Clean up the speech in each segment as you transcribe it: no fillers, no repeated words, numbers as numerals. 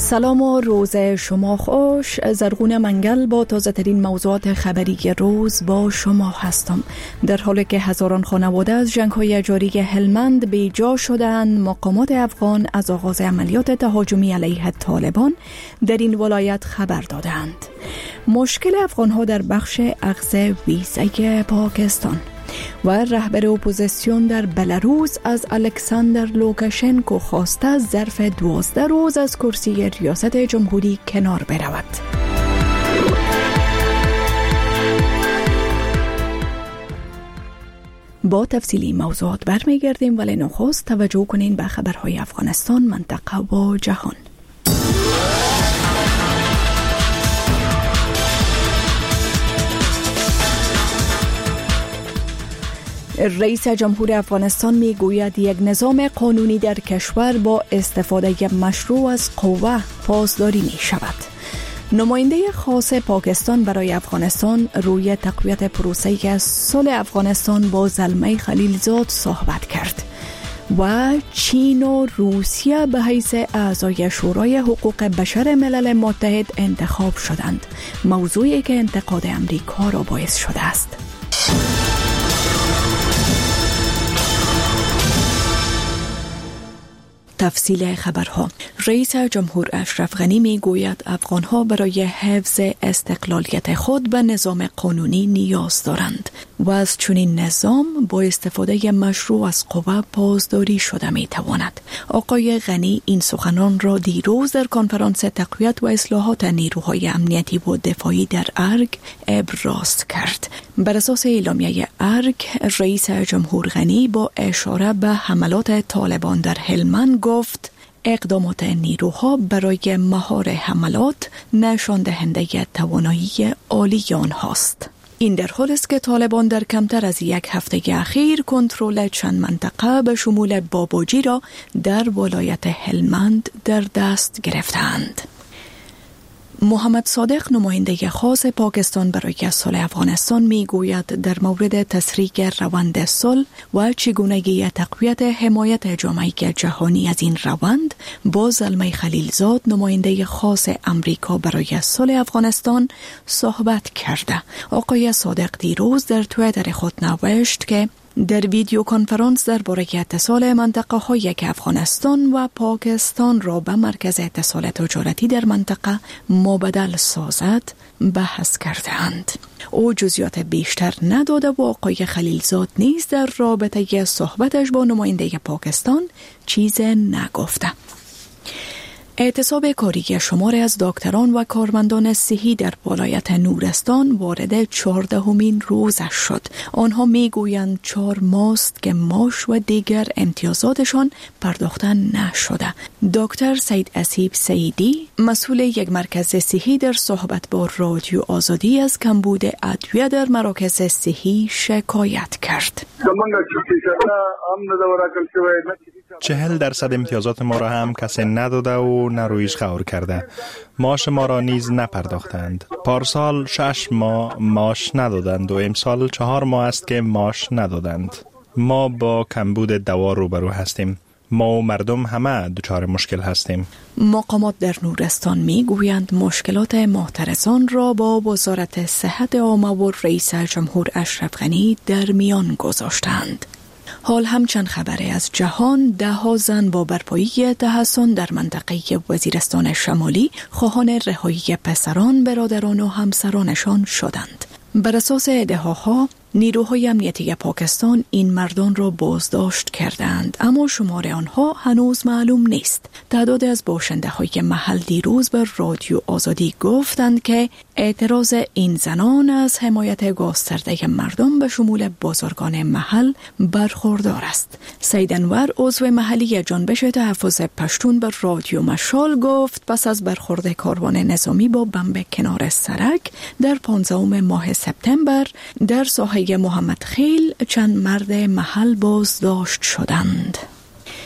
سلام و روز شما خوش. زرغون منگل با تازه ترین موضوعات خبری روز با شما هستم. در حالی که هزاران خانواده از جنگ‌های جاری هلمند بیجا شدند، مقامات افغان از آغاز عملیات تهاجمی علیه طالبان در این ولایت خبر دادند. مشکل افغان‌ها در بخش اخذ ویزای پاکستان و رهبر اپوزیسیون در بلاروس از الکساندر لوکاشنکو خواسته ظرف 12 روز از کرسی ریاست جمهوری کنار برود. با تفصیلی موضوعات برمیگردیم، ولی نخست توجه کنین به خبرهای افغانستان، منطقه و جهان. رئیس جمهور افغانستان می گوید یک نظام قانونی در کشور با استفاده مشروع از قوه پاسداری می شود. نماینده خاص پاکستان برای افغانستان روی تقویت پروسه صلح افغانستان با زلمه خلیلزاد صحبت کرد و چین و روسیه به حیث اعضای شورای حقوق بشر ملل متحد انتخاب شدند، موضوعی که انتقاد امریکا را باعث شده است. تفصیل خبرها. رئیس جمهور اشرف غنی می گوید افغانها برای حفظ استقلالیت خود به نظام قانونی نیاز دارند و از چنین نظام با استفاده مشروع از قوه پاسداری شده می تواند. آقای غنی این سخنان را دیروز در کنفرانس تقویت و اصلاحات نیروهای امنیتی و دفاعی در ارگ ابراز کرد. بر اساس اعلامیه ارگ، رئیس جمهور غنی با اشاره به حملات طالبان در هلمند گفت اقدامات نیروها برای مهار حملات نشان دهنده توانایی عالی آنهاست. این در حالی است که طالبان در کمتر از یک هفته اخیر کنترل چند منطقه به شمول باباجی را در ولایت هلمند در دست گرفتند. محمد صادق، نماینده خاص پاکستان برای صلح افغانستان، می گوید در مورد تسریع روند صلح و چگونگی تقویت حمایت جامعه جهانی از این روند با زلمه خلیلزاد، نماینده خاص امریکا برای صلح افغانستان، صحبت کرده. آقای صادق دیروز در توییتر خود نوشت که در ویدیو کنفرانس درباره اتصال منطقه های که افغانستان و پاکستان را به مرکز اتصال تجارتی در منطقه مبدل سازد بحث کردند. او جزئیات بیشتر نداده و آقای خلیلزاد نیز در رابطه صحبتش با نماینده پاکستان چیز نگفته. اعتصاب کاری شماری از دکتران و کارمندان صحی در ولایت نورستان وارد 14مین روزش شد. آنها میگویند 4 ماه است که معاش و دیگر امتیازاتشان پرداخته نشده. دکتر سید اسیب سیدی، مسئول یک مرکز صحی، در صحبت با رادیو آزادی از کمبود ادویه در مراکز صحی شکایت کرد. 40% امتیازات ما را هم کسی نداده و نرویش خور کرده. معاش ما را نیز نپرداختند. پارسال 6 ماه معاش ندادند و امسال 4 ماه است که معاش ندادند. ما با کمبود دوا روبرو هستیم. ما و مردم همه دچار مشکل هستیم. مقامات در نورستان می گویند مشکلات محترسان را با وزارت صحت عامه و رئیس جمهور اشرف غنی در میان گذاشتند. حال همچند خبری از جهان، 10 زن با برپایی تحصن در منطقه وزیرستان شمالی خواهان رهایی پسران، برادران و همسرانشان شدند. بر اساس ادعاها، نیروهای امنیتی پاکستان این مردان را بازداشت کردند، اما شمار آنها هنوز معلوم نیست. تعداد از باشنده های محل دیروز بر رادیو آزادی گفتند که اعتراض این زنان از حمایت گسترده مردم به شمول بازرگان محل برخوردار است. سید انور، عضو محلی جنبش تحفظ پشتون، بر رادیو مشال گفت پس از برخورد کاروان نظامی با بمب کنار سرک در 15 ماه سپتامبر در ساحه محمد خیل چند مرد محل بازداشت شدند.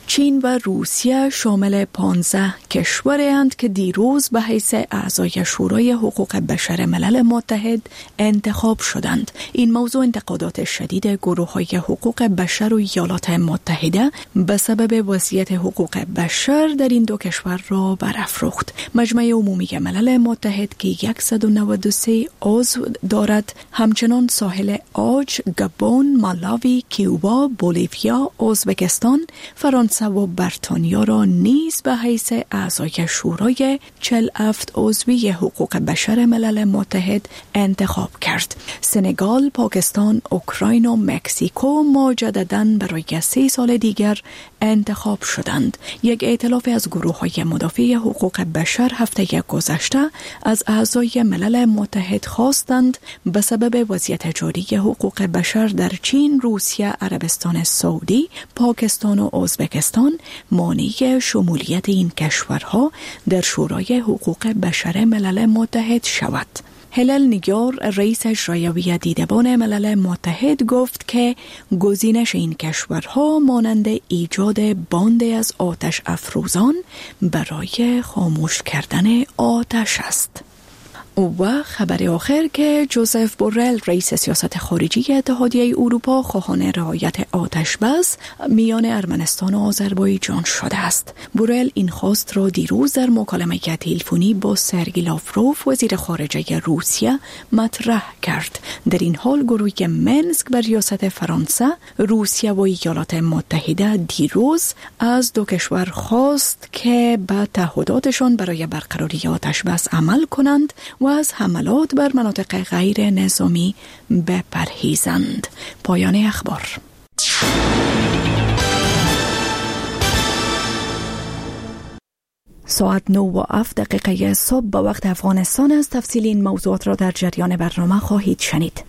چین و روسیه شامل 15 کشورند که دیروز به حیث اعضای شورای حقوق بشر ملل متحد انتخاب شدند. این موضوع انتقادات شدید گروه‌های حقوق بشر و ایالات متحده به سبب وضعیت حقوق بشر در این دو کشور را برافروخت. مجمع عمومی ملل متحد که 193 عضو دارد همچنان ساحل عاج، گابون، مالاوی، کیوبا، بولیویا، ازبکستان، فرانسه و بریتانیا را نیز به حیث اعضای شورای 47 عضوی حقوق بشر ملل متحد انتخاب کرد. سنگال، پاکستان، اوکراین و مکزیکو مجدداً برای 3 سال دیگر انتخاب شدند. یک ائتلاف از گروه‌های مدافع حقوق بشر هفته گذشته از اعضای ملل متحد خواستند به سبب وضعیت جاری حقوق بشر در چین، روسیه، عربستان سعودی، پاکستان و ازبکستان مانع شمولیت این کشورها در شورای حقوق بشر ملل متحد شود. هلل نیگار، رئیس اجرایی دیدبان ملل متحد، گفت که گزینش این کشورها مانند ایجاد باند از آتش افروزان برای خاموش کردن آتش است. و خبر آخر که جوزف بورل، رئیس سیاست خارجی اتحادیه اروپا، خواهان رعایت آتش بس میان ارمنستان و آذربایجان شده است. بورل این خواست را دیروز در مکالمه تلفنی با سرگی لاوروف، وزیر خارجه روسیه، مطرح کرد. در این حال گروه منسک بر ریاست فرانسه، روسیه و ایالات متحده دیروز از دو کشور خواست که به تعهداتشان برای برقراری آتش بس عمل کنند و از حملات بر مناطق غیر نظامی بپرهیزند. پایان اخبار. ساعت 9:07 صبح به وقت افغانستان است. تفصیل این موضوعات را در جریان برنامه خواهید شنید.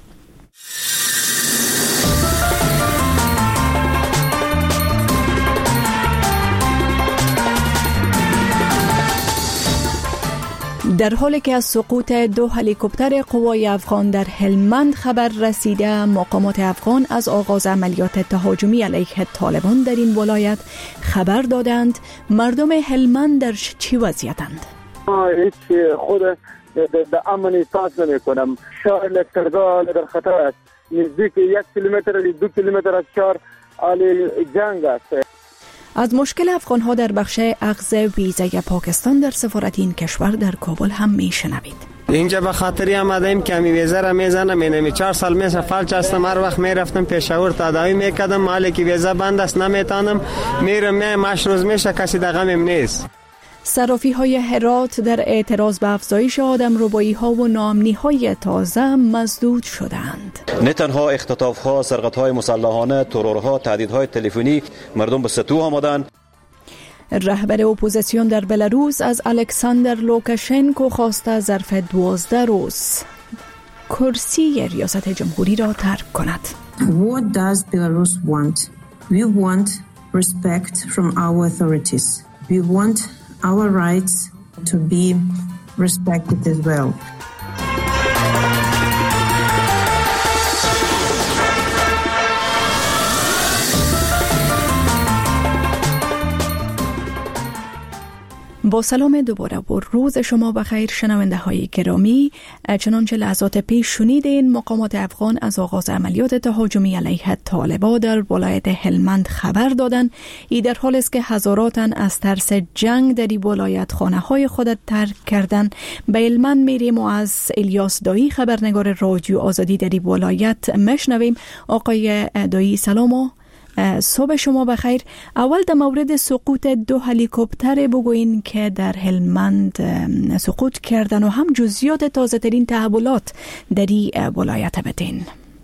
در حالی که از سقوط 2 هلیکوپتر قوای افغان در هلمند خبر رسیده، مقامات افغان از آغاز عملیات تهاجمی علیه طالبان در این ولایت خبر دادند. مردم هلمند در چه وضعیتند؟ هیچ خود به امن احساس نمی کنم. شهر لشکرگاه در خطر است. نزدیک 1 کیلومتر 2 کیلومتر از شهر حال جنگ است. از مشکل افغان‌ها در بخش اخذ ویزای پاکستان در سفارت این کشور در کابل هم میشنوید. اینجا به خاطری آمدیم که می ویزا را میزنم. اینمی 4 سال میشه فلج هستم. هر وقت میرفتم پیشاور تداوی میکردم. مالی که ویزا بند است نمیتونم. میرم مشروز میشه، کسی دغمم نیست. صرافی‌های هرات در اعتراض به افزایش آدمربایی‌ها و ناامنی‌های تازه مسدود شدند. نه تنها اختطاف‌ها، سرقت‌های مسلحانه، ترورها، تهدیدهای تلفنی، مردم به سطوح آمدند. رهبر اپوزیسیون در بلاروس از الکساندر لوکاشنکو خواسته ظرف 12 روز کرسی ریاست جمهوری را ترک کند. What does Belarus want? We want respect from our authorities. We want our rights to be respected as well. با سلام دوباره و روز شما بخیر شنونده های گرامی. چنانچه لحظات پیش شنیدین، مقامات افغان از آغاز عملیات تهاجمی علیه طالبان در ولایت هلمند خبر دادند. این در حالی است که هزاراتن از ترس جنگ در این ولایت خانه های خود ترک کردند. به هلمند میریم و از الیاس دایی، خبرنگار رادیو آزادی در این ولایت، مشنویم. آقای دایی سلام و صبح شما بخیر. اول در مورد سقوط 2 هلیکوپتر بگوین که در هلمند سقوط کردن و هم جزئیات تازه ترین تحولات در این ولایت بدین.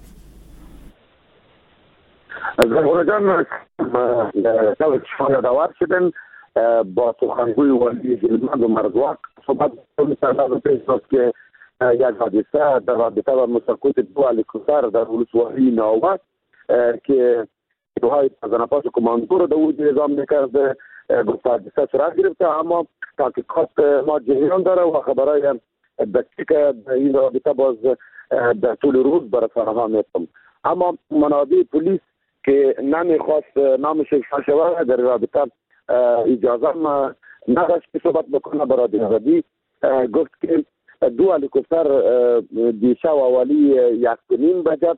زنگوره جان شما دعوت شدن با سخنگوی والی هلمند و مردواق صحبت کنید که یک حادثه در رابطه با سقوط 2 هلیکوپتر در ولسوالی ناوک که های تنظیمات کماندو رو در وجود نظام میکرده حادثه صورت گرفته، اما تحقیقات ما جریان داره و خبرهای دقیق این رابطه باز در طول روز برای فراهم میکنم. اما منابع پلیس که نمیخواست نامش افشا شود در رابطه اجازه نداشت که صحبت بکنه. برای دیگری گفت که 2 هلیکوپتر دیشب اولی 1.5 بجه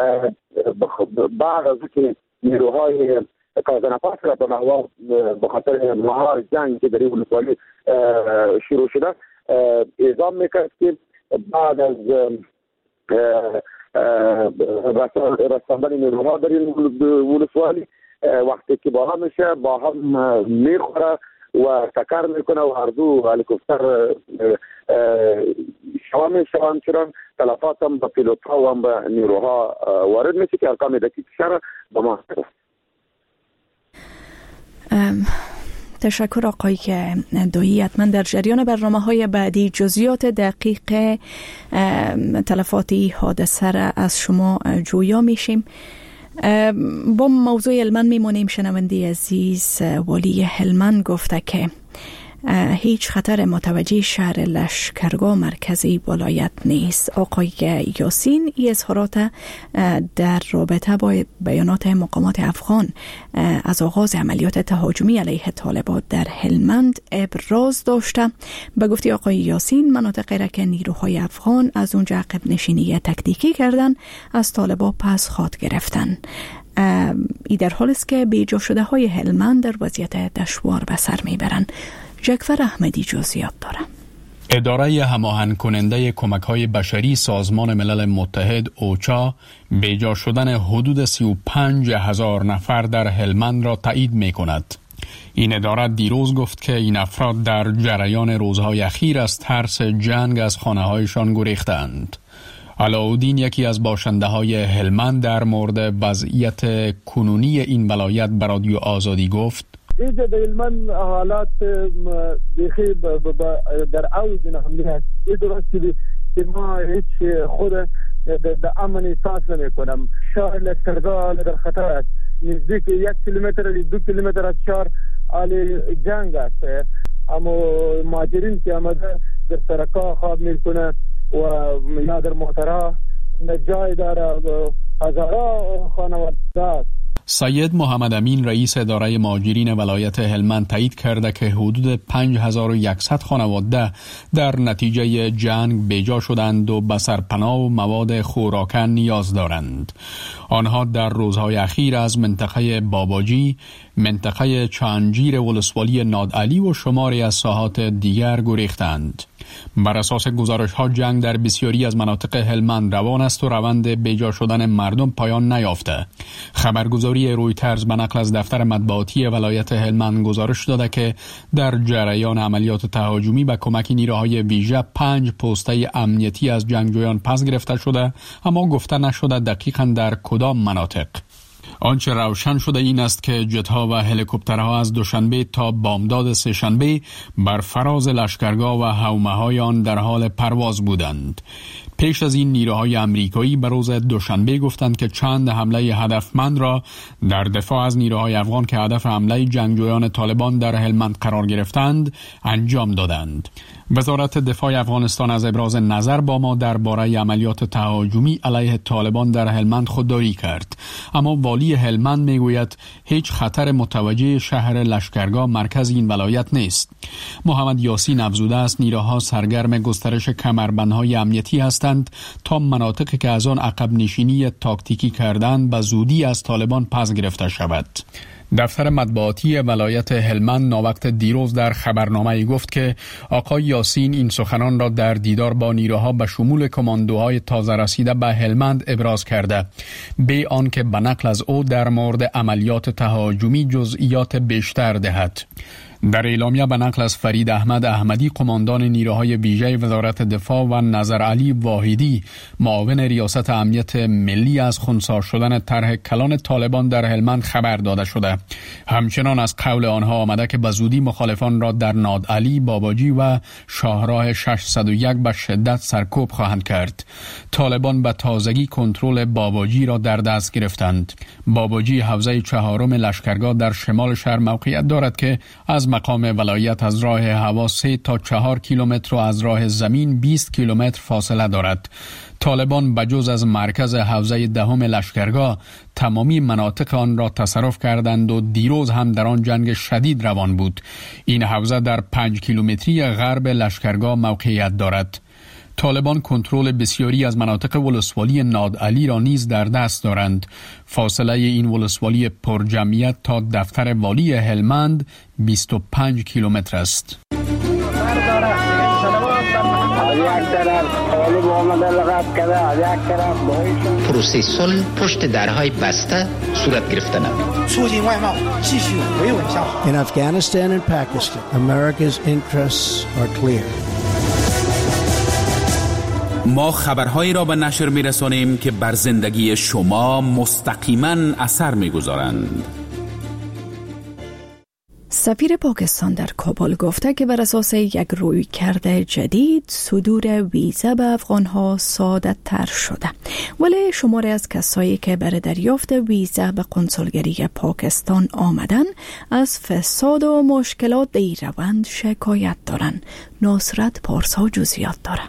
بعد از که نیروهای کازنفاس را به نحوه به خاطر نهار جنگ که در این ولسوالی شروع شده اعزام میکرد که بعد از رساندن نیروها در این ولسوالی وقتی که با هم میشه با هم میخوره و تکر میکنه و هر دو هلیکوپتر شوام چران تلفات هم به پیلوت ها و هم به نیروها وارد میشه که ارقام دقیق شده به ما هست. تشکر آقای دایی. حتما در جریان برنامه‌های بعدی جزئیات دقیق تلفاتی حادثه را از شما جویا میشیم. با موضوع هلمند میمونیم. شنونده عزیز والی هلمند گفته که هیچ خطر متوجه شهر لشکرگاه مرکزی ولایت نیست. آقای یاسین این اظهارات در رابطه با بیانات مقامات افغان از آغاز عملیات تهاجمی علیه طالبان در هلمند ابراز داشته. به گفته آقای یاسین مناطقی را که نیروهای افغان از اونجا عقب نشینی تکتیکی کردن از طالبان پس خواهد گرفتن. ای در حال است که بیجا شده های هلمند در وضعیت دشوار به سر میبرن. جعفر احمدی جزئیات داره. اداره هماهنگ کننده کمک‌های بشری سازمان ملل متحد اوچا بیجا شدن حدود 35,000 نفر در هلمند را تایید می‌کند. این اداره دیروز گفت که این افراد در جریان روزهای اخیر از ترس جنگ از خانه‌هایشان گریختند. علاءالدین یکی از باشنده‌های هلمند در مورد وضعیت کنونی این ولایت به رادیو آزادی گفت: اینجا در هلمند حالات بخیر در اوج نهمی هست. این درست که ما هیچ خود در امن احساس نمی کنم. شهر لشکرگاه در خطر است. نزدیک 1 کیلومتر 2 کیلومتر از شهر حال جنگ است. اما مهاجرین که آمده در سرکا خواب میکنه و یا در محترا جای داره هزارا خانواده است. سید محمد امین رئیس اداره مهاجرین ولایت هلمند تایید کرده که حدود 5100 خانواده در نتیجه جنگ بیجا شدند و به سرپناه و مواد خوراکن نیاز دارند. آنها در روزهای اخیر از منطقه باباجی، منطقه چانجیر ولسوالی نادعلی و شماری از ساحات دیگر گریختند. بر اساس گزارش‌ها جنگ در بسیاری از مناطق هلمند روان است و روند بیجا شدن مردم پایان نیافته. خبرگزاری رویترز به نقل از دفتر مطبوعاتی ولایت هلمند گزارش داده که در جریان عملیات تهاجمی به کمک نیروهای ویژه 5 پسته امنیتی از جنگجویان پس گرفته شده، اما گفته نشده دقیقاً در کدام مناطق. آنچه روشن شده این است که جت‌ها و هلیکوپترها از دوشنبه تا بامداد سه‌شنبه بر فراز لشکرگاه و حومه‌های آن در حال پرواز بودند. پیش از این نیروهای امریکایی به روز دوشنبه گفتند که چند حمله هدفمند را در دفاع از نیروهای افغان که هدف حمله جنگجویان طالبان در هلمند قرار گرفتند انجام دادند. وزارت دفاع افغانستان از ابراز نظر با ما درباره عملیات تهاجمی علیه طالبان در هلمند خودداری کرد، اما والی هلمند میگوید هیچ خطر متوجه شهر لشکرگاه مرکز این ولایت نیست. محمد یاسین افزوده است نیروها سرگرم گسترش کمربندهای امنیتی هستند تا مناطقی که از آن عقب نشینی تاکتیکی کردند به زودی از طالبان پس گرفته شود. دفتر مطبوعاتی ولایت هلمند ناوقت دیروز در خبرنامه‌ای گفت که آقای یاسین این سخنان را در دیدار با نیروها به شمول کماندوهای تازه رسیده به هلمند ابراز کرده، به آنکه به نقل از او در مورد عملیات تهاجمی جزئیات بیشتر دهد. در اعلامیه به نقل از فرید احمد احمدی قماندان نیروهای ویژه وزارت دفاع و نظر علی واحدی معاون ریاست امنیت ملی از خنثی شدن طرح کلان طالبان در هلمند خبر داده شده. همچنان از قول آنها آمده که به زودی مخالفان را در نادعلی، باباجی و شاهراه 601 به شدت سرکوب خواهند کرد. طالبان به تازگی کنترل باباجی را در دست گرفتند. باباجی حوزه 4 لشکرگاه در شمال شهر موقعیت دارد که از از مقام ولایت از راه هوا 3 تا 4 کیلومتر و از راه زمین 20 کیلومتر فاصله دارد. طالبان بجز از مرکز حوزه دهم لشکرگاه تمامی مناطق آن را تصرف کردند و دیروز هم در آن جنگ شدید روان بود. این حوزه در 5 کیلومتری غرب لشکرگاه موقعیت دارد. طالبان کنترل بسیاری از مناطق ولسوالی نادعلی را نیز در دست دارند. فاصله این ولسوالی پرجمعیت تا دفتر والی هلمند 25 کیلومتر است. پروسه صلح پشت درهای بسته صورت گرفته نمود. In Afghanistan and Pakistan, America's interests are clear. ما خبرهایی را به نشر می‌رسانیم که بر زندگی شما مستقیما اثر می‌گذارند. سفیر پاکستان در کابل گفته که بر اساس یک رویکرد جدید صدور ویزا به افغانها ساده تر شده، ولی شماری از کسایی که برای دریافت ویزا به قنصلگری پاکستان آمدن از فساد و مشکلات در این روند شکایت دارند. نصرت پارسا جزئیات داره.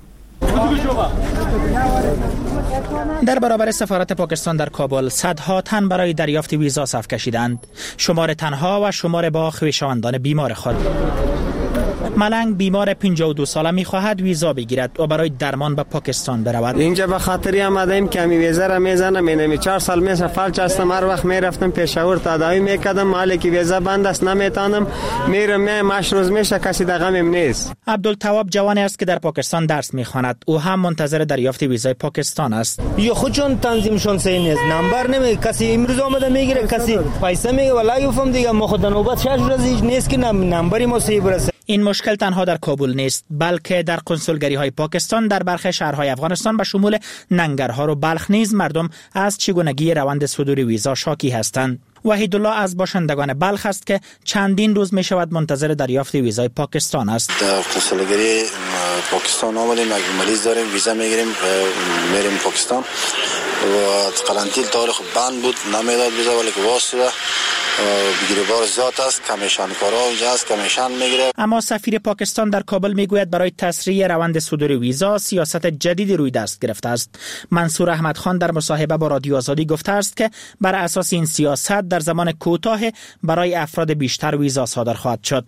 در برابر سفارت پاکستان در کابل صدها تن برای دریافت ویزا صف کشیدند. شمار تنها و شمار با خویشاوندان بیمار خود. ملنگ بیمار 52 ساله می‌خواهد ویزا بگیرد و برای درمان به پاکستان برود. اینجا به خاطری آمدیم که می ویزا را میزنم. اینم 4 سال میشه فلج هستم. هر وقت میرفتم پیشاور تداوی میکردم. مالی که ویزا بند است نمیتونم. میرم ماش روز میشه کسی دغمم نیست. عبدالتواب جوانی است که در پاکستان درس میخواند. او هم منتظر دریافت ویزای پاکستان است. یا خودشون تنظیمشون صحیح نیست. نمبر نمی کسی امروز اومده میگیره، کسی پیسه میگه والله گفتم دیگه ما خود نوبت 6 روز نیست که نمبری ما صحیح برسه. این مشکل تنها در کابل نیست، بلکه در کنسولگری‌های پاکستان در برخی شهرهای افغانستان به شمول ننگرهار و بلخ نیز مردم از چگونگی روند صدور ویزا شاکی هستند. وحید الله از باشندگان بلخ است که چندین روز می شود منتظر دریافت ویزای پاکستان است. در کنسولگری پاکستان آمدیم، مریض داریم، ویزا میگیریم، میریم پاکستان و قرنطینه تاریخ بند بود، نمیداد ویزا، ولی که واسطه بگیره بار زیاد است، کمیشن کارا اونجا است، کمیشن میگیره. اما سفیر پاکستان در کابل میگوید برای تسریع روند صدور ویزا سیاست جدیدی روی دست گرفته است. منصور احمد خان در مصاحبه با رادیو آزادی گفته است که بر اساس این سیاست در زمان کوتاه برای افراد بیشتر ویزا صادر خواهد شد.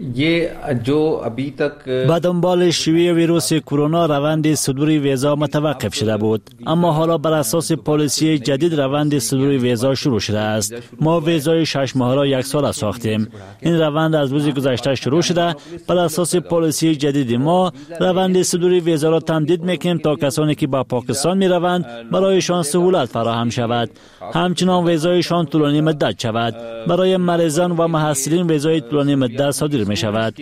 با دنبال شیوع ویروس کرونا روند صدور ویزا متوقف شده بود، اما حالا بر اساس پالیسی جدید روند صدور ویزا شروع شده است. ما ویزای 6 ماه را 1 سال ساختیم. این روند از روز گذشته شروع شده. بر اساس پالیسی جدید ما روند صدور ویزا را تمدید میکنیم تا کسانی که با پاکستان می روند برایشان سهولت فراهم شود. همچنان ویزایشان طولانی مدت شود. برای مریضان و محصلین ویزای طولانی مدت صادر می شود.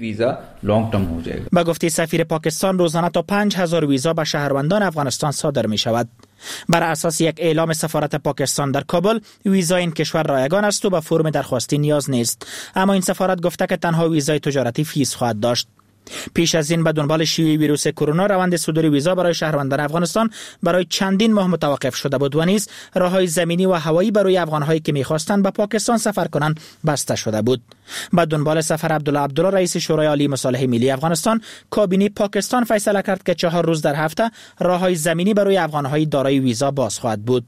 با گفته سفیر پاکستان روزانه تا 5000 ویزا به شهروندان افغانستان صادر می شود. بر اساس یک اعلام سفارت پاکستان در کابل ویزا این کشور رایگان است و به فرم درخواستی نیاز نیست، اما این سفارت گفته که تنها ویزای تجارتی فیس خواهد داشت. پیش از این به دنبال شیوع ویروس کرونا روند صدور ویزا برای شهروندان افغانستان برای چندین ماه متوقف شده بود و نیز راههای زمینی و هوایی برای افغان‌هایی که می‌خواستند به پاکستان سفر کنند بسته شده بود. به دنبال سفر عبدالله رئیس شورای عالی مصالح ملی افغانستان، کابینه پاکستان فیصله کرد که 4 روز در هفته راههای زمینی برای افغان‌های دارای ویزا باز خواهد بود.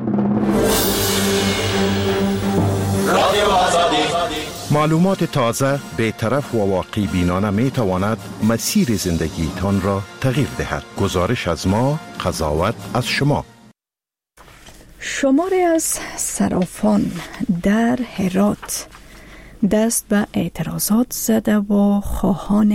معلومات تازه، بی‌طرف و واقعی بینانه می تواند مسیر زندگیتان را تغییر دهد. گزارش از ما، قضاوت از شما. شماری از صرافان در هرات دست به اعتراضات زده و خواهان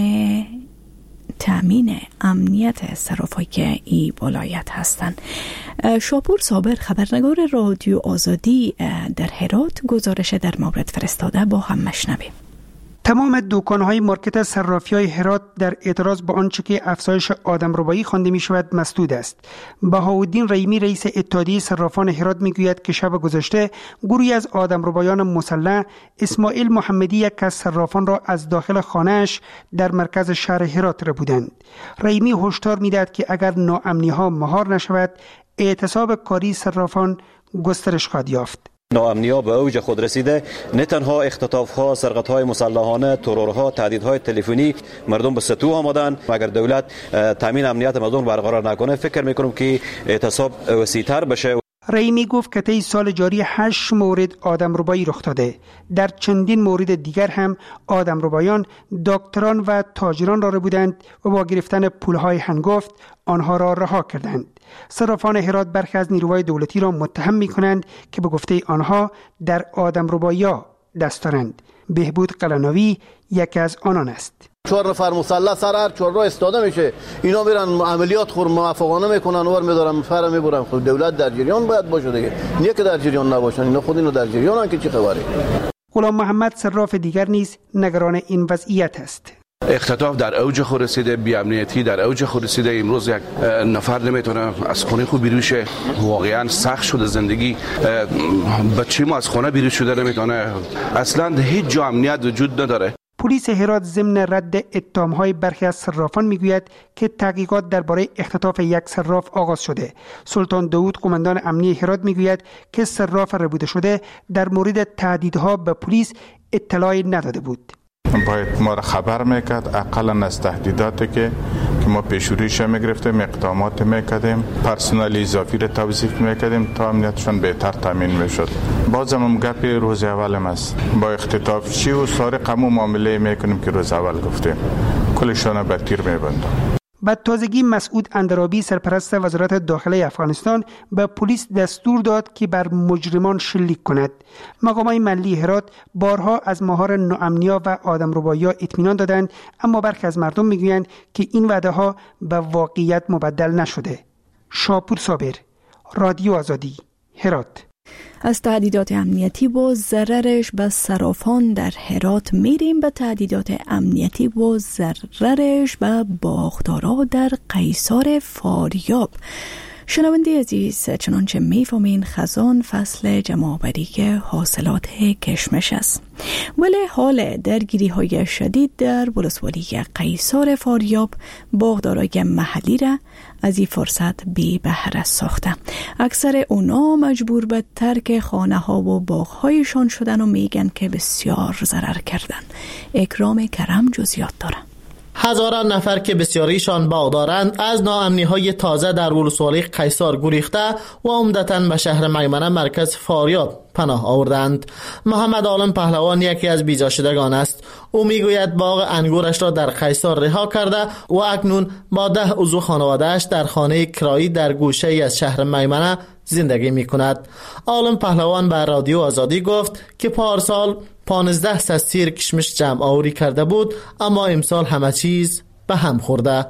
تامین امنیت صرافی که ای ولایت هستند. شاپور صابر خبرنگار رادیو آزادی در هرات گزارش در مورد فرستاده، با هم مشنویم. تمام دکان‌های مارکت صرافی‌های هرات در اعتراض به آنچه که افزایش آدمربایی خوانده می‌شود مسدود است. بهاءالدین رحیمی رئیس اتحادیه صرافان هرات می‌گوید که شب گذشته گروهی از آدمربایان مسلح اسماعیل محمدی یک از صرافان را از داخل خانه‌اش در مرکز شهر هرات ربودند. رحیمی هشدار می‌دهد که اگر ناامنی‌ها مهار نشود، اعتصاب کاری صرافان گسترش خواهد یافت. ناامنی‌ها به اوج خود رسیده. نه تنها اختطاف‌ها، سرقت‌های مسلحانه، ترورها، تهدیدهای تلفنی مردم به سطوح آمدن. اگر دولت تامین امنیت مردم برقرار نکنه، فکر می‌کنم که اعتصاب وسیع‌تر بشه. رحیمی گفت که طی سال جاری 8 مورد آدمربایی رخ داده. در چندین مورد دیگر هم آدمربایان دکتران و تاجران را بودند و با گرفتن پولهای هنگفت آنها را رها کردند. صرافان هرات برخی از نیروهای دولتی را متهم می‌کنند که به گفته آنها در آدمربایی‌ها دست دارند. بهبود قلنوی یکی از آنان است. 4 نفر مسلح سر هر 4 را استاده میشه، اینا میرن عملیات خور موافقانه میکنن ور میدارن فر میبرن. خود دولت در جریان باید باشه دیگه، نه که در جریان نباشن. اینا خود اینو در جریانن که چه خبره. غلام محمد صراف دیگر نیز نگران این وضعیت است. اختطاف در اوج خود رسیده، بی‌امنیتی در اوج خود رسیده. امروز یک نفر نمیتونه از خونه خود بیرون شه. واقعا سخت شده زندگی. بچه‌مو از خونه بیرون شده نمیتونه. اصلا هیچ جا امنیت وجود نداره. پلیس هرات ضمن رد اتهام‌های برخی از صرافان میگوید که تحقیقات درباره اختطاف یک صراف آغاز شده. سلطان داوود قماندان امنیه هرات میگوید که صراف ربوده شده در مورد تهدیدها به پلیس اطلاعی نداده بود. باید ما را خبر میکرد، اقلا از تهدیداتی که ما پیشوریش میگرفتیم، اقدامات میکردیم، پرسنل اضافی را توظیف میکردیم تا امنیتشون بهتر تامین میشد. بازم هم گپ روز اولم است. با اختطاف چی و سارق همون معامله میکنیم که روز اول گفتیم، کلشون به تیر میبندیم. به تازگی مسعود اندرابی سرپرست وزارت داخله افغانستان به پلیس دستور داد که بر مجرمان شلیک کند. مقامات ملی هرات بارها از مهار ناامنی‌ها و آدمربایی‌ها اطمینان دادند، اما برخی از مردم میگویند که این وعده‌ها به واقعیت مبدل نشده. شاپور صابر، رادیو آزادی، هرات. از تهدیدات امنیتی و ضررش به صرافان در هرات میریم به تهدیدات امنیتی و ضررش به باغدارا در قیصار فاریاب. شنونده عزیز، چنانچه میفهمین خزان فصل جمع‌آوری حاصلات کشمش است، ولی حال درگیری های شدید در ولسوالی قیصار فاریاب باغدارای محلی را از این فرصت بی بهره ساخته. اکثر اونا مجبور به ترک خانه ها و باغ هایشان شدن و میگن که بسیار ضرر کردن. اکرام کرم جزئیات داره. هزاران نفر که بسیاریشان باغدارند از ناامنی‌های تازه در ولسوالی قیصار گریخته و عمدتاً به شهر میمنه مرکز فاریاب پناه آوردند. محمد عالم پهلوان یکی از بیجا شدگان است. او میگوید باغ انگورش را در قیصار رها کرده و اکنون با 10 عضو خانواده‌اش در خانه کرایی در گوشه‌ای از شهر میمنه زندگی می‌کند. عالم پهلوان به رادیو آزادی گفت که پارسال 15 سیر کشمش جمع آوری کرده بود، اما امسال همه چیز به هم خورده.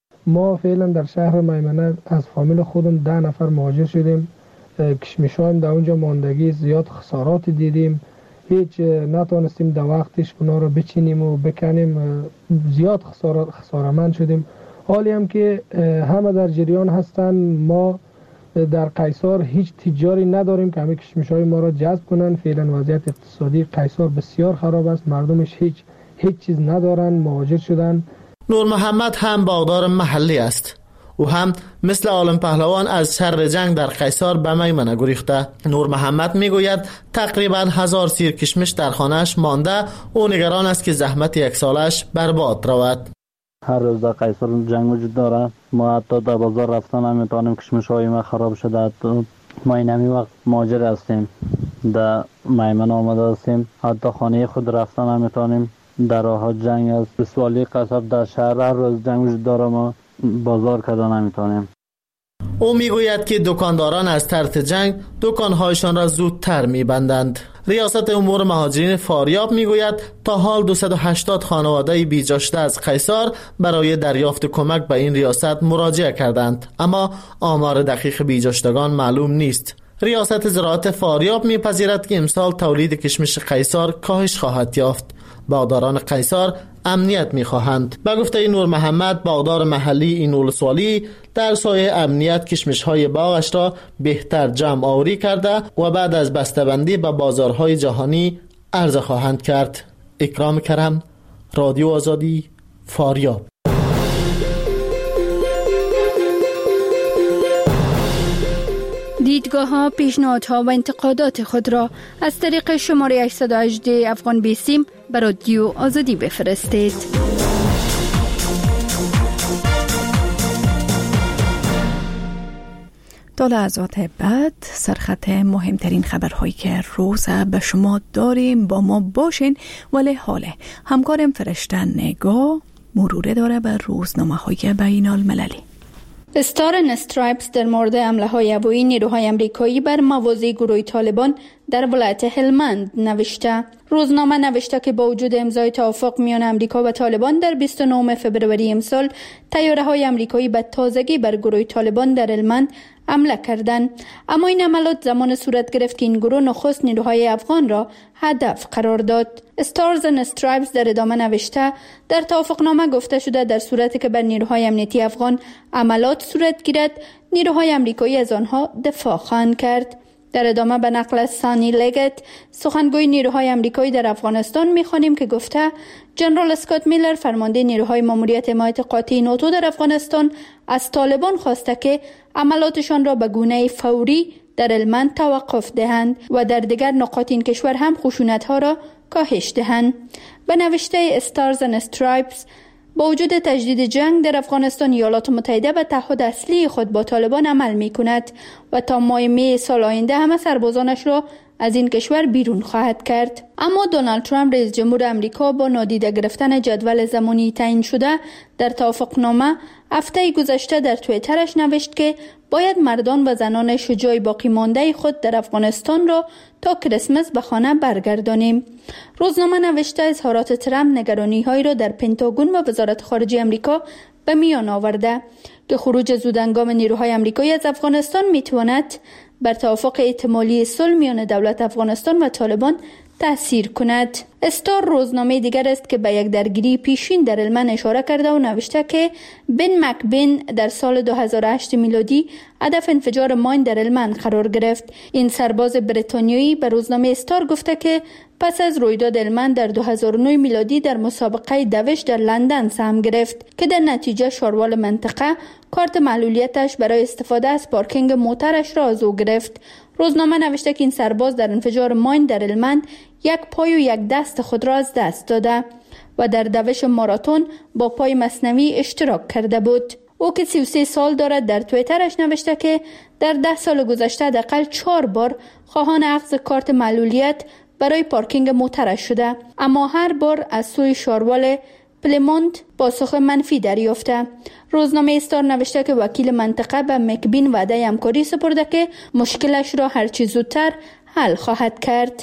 ما فعلا در شهر میمنه از فامیل خودم 10 نفر مهاجر شدیم. کشمش هم در اونجا ماندگی زیاد خسارات دیدیم، هیچ نتونستیم در وقتش اونا رو بچینیم و بکنیم، زیاد خسارمند شدیم. حالی هم که همه در جریان هستن، ما در قیصار هیچ تجاری نداریم که همه کشمش‌های ما را جذب کنن. فعلا وضعیت اقتصادی قیصار بسیار خراب است، مردمش هیچ چیز ندارن، مهاجر شدن. نور محمد هم باغدار محلی است. او هم مثل عالم پهلوان از شر جنگ در قیصار به میمنه گریخته. نور محمد میگوید تقریبا 1000 سیر کشمش در خانهش مانده. او نگران است که زحمت یک سالش برباد رود. هر روز در قیصار جنگ وجود داره، ما حتی در بازار رفتن نمیتونیم، کشمش های ما خراب شده. ما این همی وقت مهاجر هستیم، در میمنه آمده هستیم، حتی خانه خود رفتن نمیتونیم. در راه جنگ است، ولسوالی قصب در شهر هر روز جنگ وجود داره، ما بازار کردن نمیتونیم. او میگوید که دکانداران از ترس جنگ دکانهایشان را زودتر میبندند. ریاست امور مهاجرین فاریاب میگوید تا حال 280 خانواده بیجا شده از قیصار برای دریافت کمک به این ریاست مراجعه کردند، اما آمار دقیق بیجا شدگان معلوم نیست. ریاست زراعت فاریاب میپذیرد که امسال تولید کشمش قیصار کاهش خواهد یافت. باغداران قیصار امنیت میخواهند. به گفته نور محمد، باغدار محلی این ولسوالی در سایه امنیت کشمش‌های باغش را بهتر جمع آوری کرده و بعد از بسته‌بندی به بازارهای جهانی عرضه خواهند کرد. اکرام کرم، رادیو آزادی، فاریاب. دیدگاه‌ها، پیشنهادها و انتقادات خود را از طریق شماره 818 افغان بیسیم به رادیو آزادی بفرستید. تا لحظات بعد سرخط مهمترین خبرهایی که روز به شما داریم، با ما باشین. ولی حاله همکارم فرشته نگاه مروره داره به روزنامه‌های بین المللی. استار اند استرایپس در مورد حمله‌های هوایی نیروهای آمریکایی بر مواضع گروه طالبان در ولایت هلمند نوشته. روزنامه نوشته که با وجود امضای توافق میان آمریکا و طالبان در 29 فوریه امسال، طیاره‌های آمریکایی به تازگی بر گروه طالبان در هلمند حمله کردند. اما این عملیات زمان صورت گرفت که این گروه نخست نیروهای افغان را هدف قرار داد. استارز اند استرایپس در ادامه نوشته در توافقنامه گفته شده در صورتی که بر نیروهای امنیتی افغان عملیات صورت گیرد، نیروهای آمریکایی از آنها دفاع خواهند کرد. در ادامه به نقل از سانی لگت، سخنگوی نیروهای آمریکایی در افغانستان، می‌خوانیم که گفته جنرال اسکات میلر، فرمانده نیروهای ماموریت حمایت قاطع ناتو در افغانستان، از طالبان خواسته که عملاتشان را به گونه فوری در هلمند توقف دهند و در دیگر نقاط این کشور هم خشونت‌ها را کاهش دهند. به نوشته استارز اند استرایپس، با وجود تجدید جنگ در افغانستان، ایالات متحده به تعهد اصلی خود با طالبان عمل می‌کند و تا ماه می سال آینده همه سربازانش را از این کشور بیرون خواهد کرد. اما دونالد ترامپ رئیس جمهور آمریکا با نادیده گرفتن جدول زمانی تعیین شده در توافقنامه هفته گذشته در توییترش نوشت که باید مردان و زنان شجاع باقی مانده خود در افغانستان را تا کریسمس به خانه برگردانیم. روزنامه نوشته اظهارات ترامپ نگرانی‌هایی را در پنتاگون و وزارت خارجه آمریکا به میان آورده که خروج زودهنگام نیروهای آمریکایی از افغانستان میتواند بر توافق احتمالی صلح میان دولت افغانستان و طالبان تأثیر کند. استار روزنامه دیگر است که به یک درگیری پیشین در هلمند اشاره کرده و نوشته که بن مکبن در سال 2008 میلادی هدف انفجار ماین در هلمند قرار گرفت. این سرباز بریتانیایی به روزنامه استار گفته که پس از رویداد هلمند در 2009 میلادی در مسابقه دوش در لندن سهم گرفت که در نتیجه شاروال منطقه کارت معلولیتش برای استفاده از پارکینگ موترش را از او گرفت. روزنامه نوشته که این سرباز در انفجار ماین در هلمند یک پای و یک دست خود را از دست داده و در دوش ماراتون با پای مصنوعی اشتراک کرده بود. او که 33 سال دارد در توییترش نوشته که در 10 سال گذشته حداقل 4 بار خواهان اخذ کارت معلولیت برای پارکینگ موترش شده، اما هر بار از سوی شاروال پلمونت پاسخ منفی دریافته. روزنامه استار نوشته که وکیل منطقه به مکبین وعده همکاری سپرده که مشکلش را هرچی زودتر حل خواهد کرد.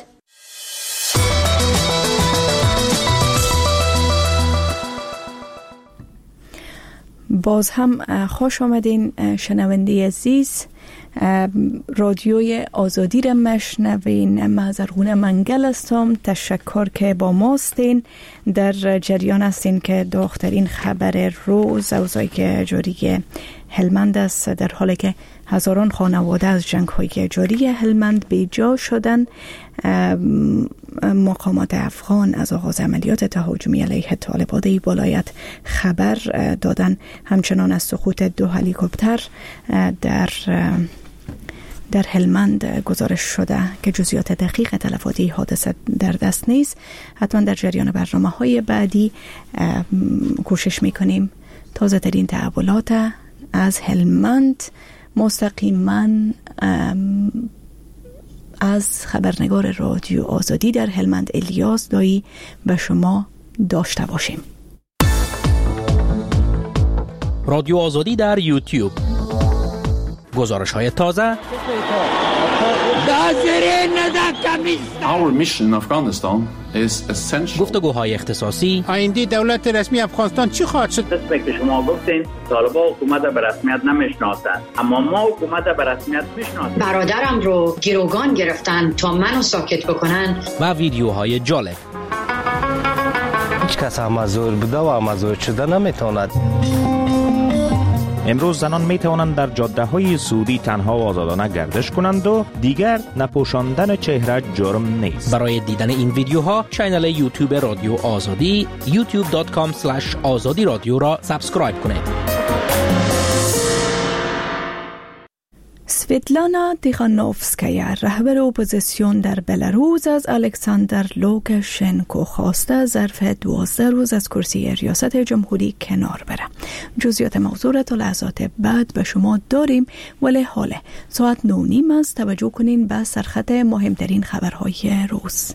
باز هم خوش آمدین شنونده عزیز. رادیوی آزادی را مشنوین. معذرگونه منگل هستم. تشکر که با ماستین. در جریان هستین که داغ‌ترین خبر روز اوضاع جاری هلمند است، در حالی که هزاران خانواده از جنگ‌های جاری هلمند بیجا شدن. مقامات افغان از آغاز عملیات تهاجمی علیه طالبان این ولایت خبر دادن. همچنان از سقوط 2 هلیکوپتر در هلمند گزارش شده که جزئیات دقیق تلفات حادثه در دست نیست. حتما در جریان برنامه‌های بعدی کوشش می‌کنیم تازه ترین تحولات از هلمند مستقیما از خبرنگار رادیو آزادی در هلمند الیاس دایی به شما داشته باشیم. رادیو آزادی در یوتیوب، گزارش‌های تازه، Our mission in Afghanistan is essential. گفتگوهای اختصاصی. آینده دولت رسمی افغانستان چی خواهد شد؟ مثل که شما گفتین طالبان حکومت به رسمیت نمیشناسند، اما ما حکومت به رسمیت میشناسیم. برادرم رو گروگان گرفتن تا منو ساکت بکنن. و ویدیوهای جالب. هیچ کس مزور بوده و مزور شده نمیتواند. امروز زنان می توانند در جاده‌های سعودی تنها و آزادانه گردش کنند و دیگر نپوشاندن چهره جرم نیست. برای دیدن این ویدیوها کانال یوتیوب رادیو آزادی youtube.com/azadi radio را سابسکرایب کنید. سویتلانا تیخانوفسکایا رهبر اپوزیسیون در بلاروس از الکساندر لوکاشنکو خواسته ظرف 12 روز از کرسی ریاست جمهوری کنار بره. جزئیات موضوع را تا لحظات بعد به شما داریم، ولی حالا ساعت 9:30 است. توجه کنین به سرخط مهمترین خبرهای روز.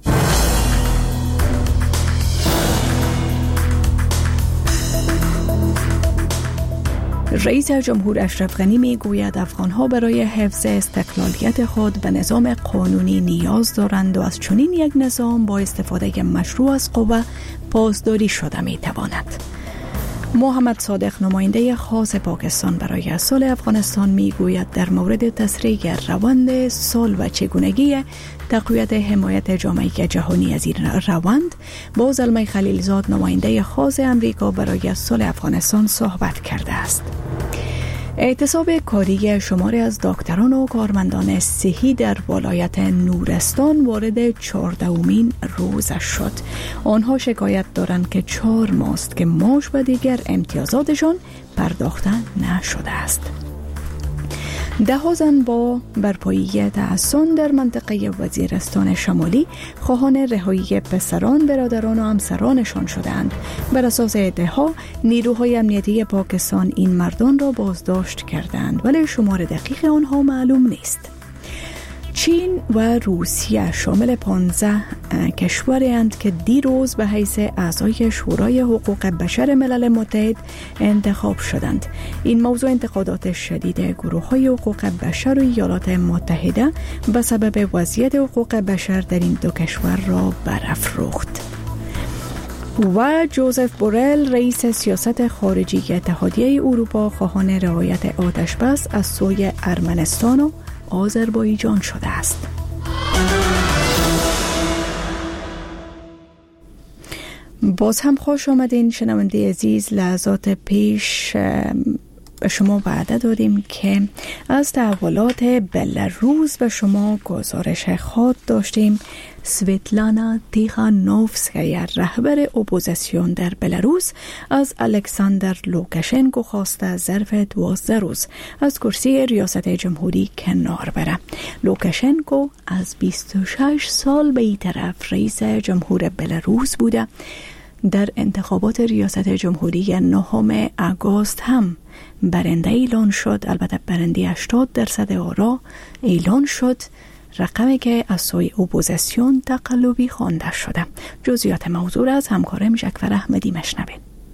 رئیس جمهور اشرف غنی می گوید افغانها برای حفظ استقلالیت خود به نظام قانونی نیاز دارند و از چنین یک نظام با استفاده مشروع از قوه پاسداری شده می تواند. محمد صادق نماینده خاص پاکستان برای صلح افغانستان می گوید در مورد تسریع روند صلح و چگونگی تقویت حمایت جامعه جهانی از این روند با زلمه خلیلزاد نماینده خاص امریکا برای صلح افغانستان صحبت کرده است. اعتصاب کاری شماری از دکتران و کارمندان صحی در ولایت نورستان وارد 14مین روز شد. آنها شکایت دارند که 4 ماه است که معاش و دیگر امتیازاتشان پرداخته نشده است. 10 زن با برپایی تعصب در منطقه وزیرستان شمالی خواهان رهایی پسران، برادران و همسرانشان شدند. بر اساس ادعاها نیروهای امنیتی پاکستان این مردان را بازداشت کردند، ولی شمار دقیق آنها معلوم نیست. چین و روسیه شامل 15 کشورند که دیروز به حیث اعضای شورای حقوق بشر ملل متحد انتخاب شدند. این موضوع انتقادات شدید گروه‌های حقوق بشر و ایالات متحده به سبب وضعیت حقوق بشر در این دو کشور را برافروخت. و جوزف بورل رئیس سیاست خارجی اتحادیه اروپا خواهان رعایت آتشبس از سوی ارمنستان و آذربایجان شده است. باز هم خوش آمدین شنونده عزیز. لحظات پیش به شما وعده دادیم که از تحولات بلاروس به شما گزارش خود داشتیم. سویتلانا تیخانوفسکایا رهبر اپوزیسیون در بلاروس از الکساندر لوکاشنکو خواسته ظرف 12 روز از کرسی ریاست جمهوری کنار بره. لوکاشنکو از 26 سال به این طرف رئیس جمهور بلاروس بوده. در انتخابات ریاست جمهوری 9 آگوست هم برنده اعلان شد. البته برنده 80% آرا اعلان شد، رقمی که از سوی اپوزیسیون تقلبی خوانده شده. جزئیات موضوع از همکارم ژکفر احمدی مشنویم.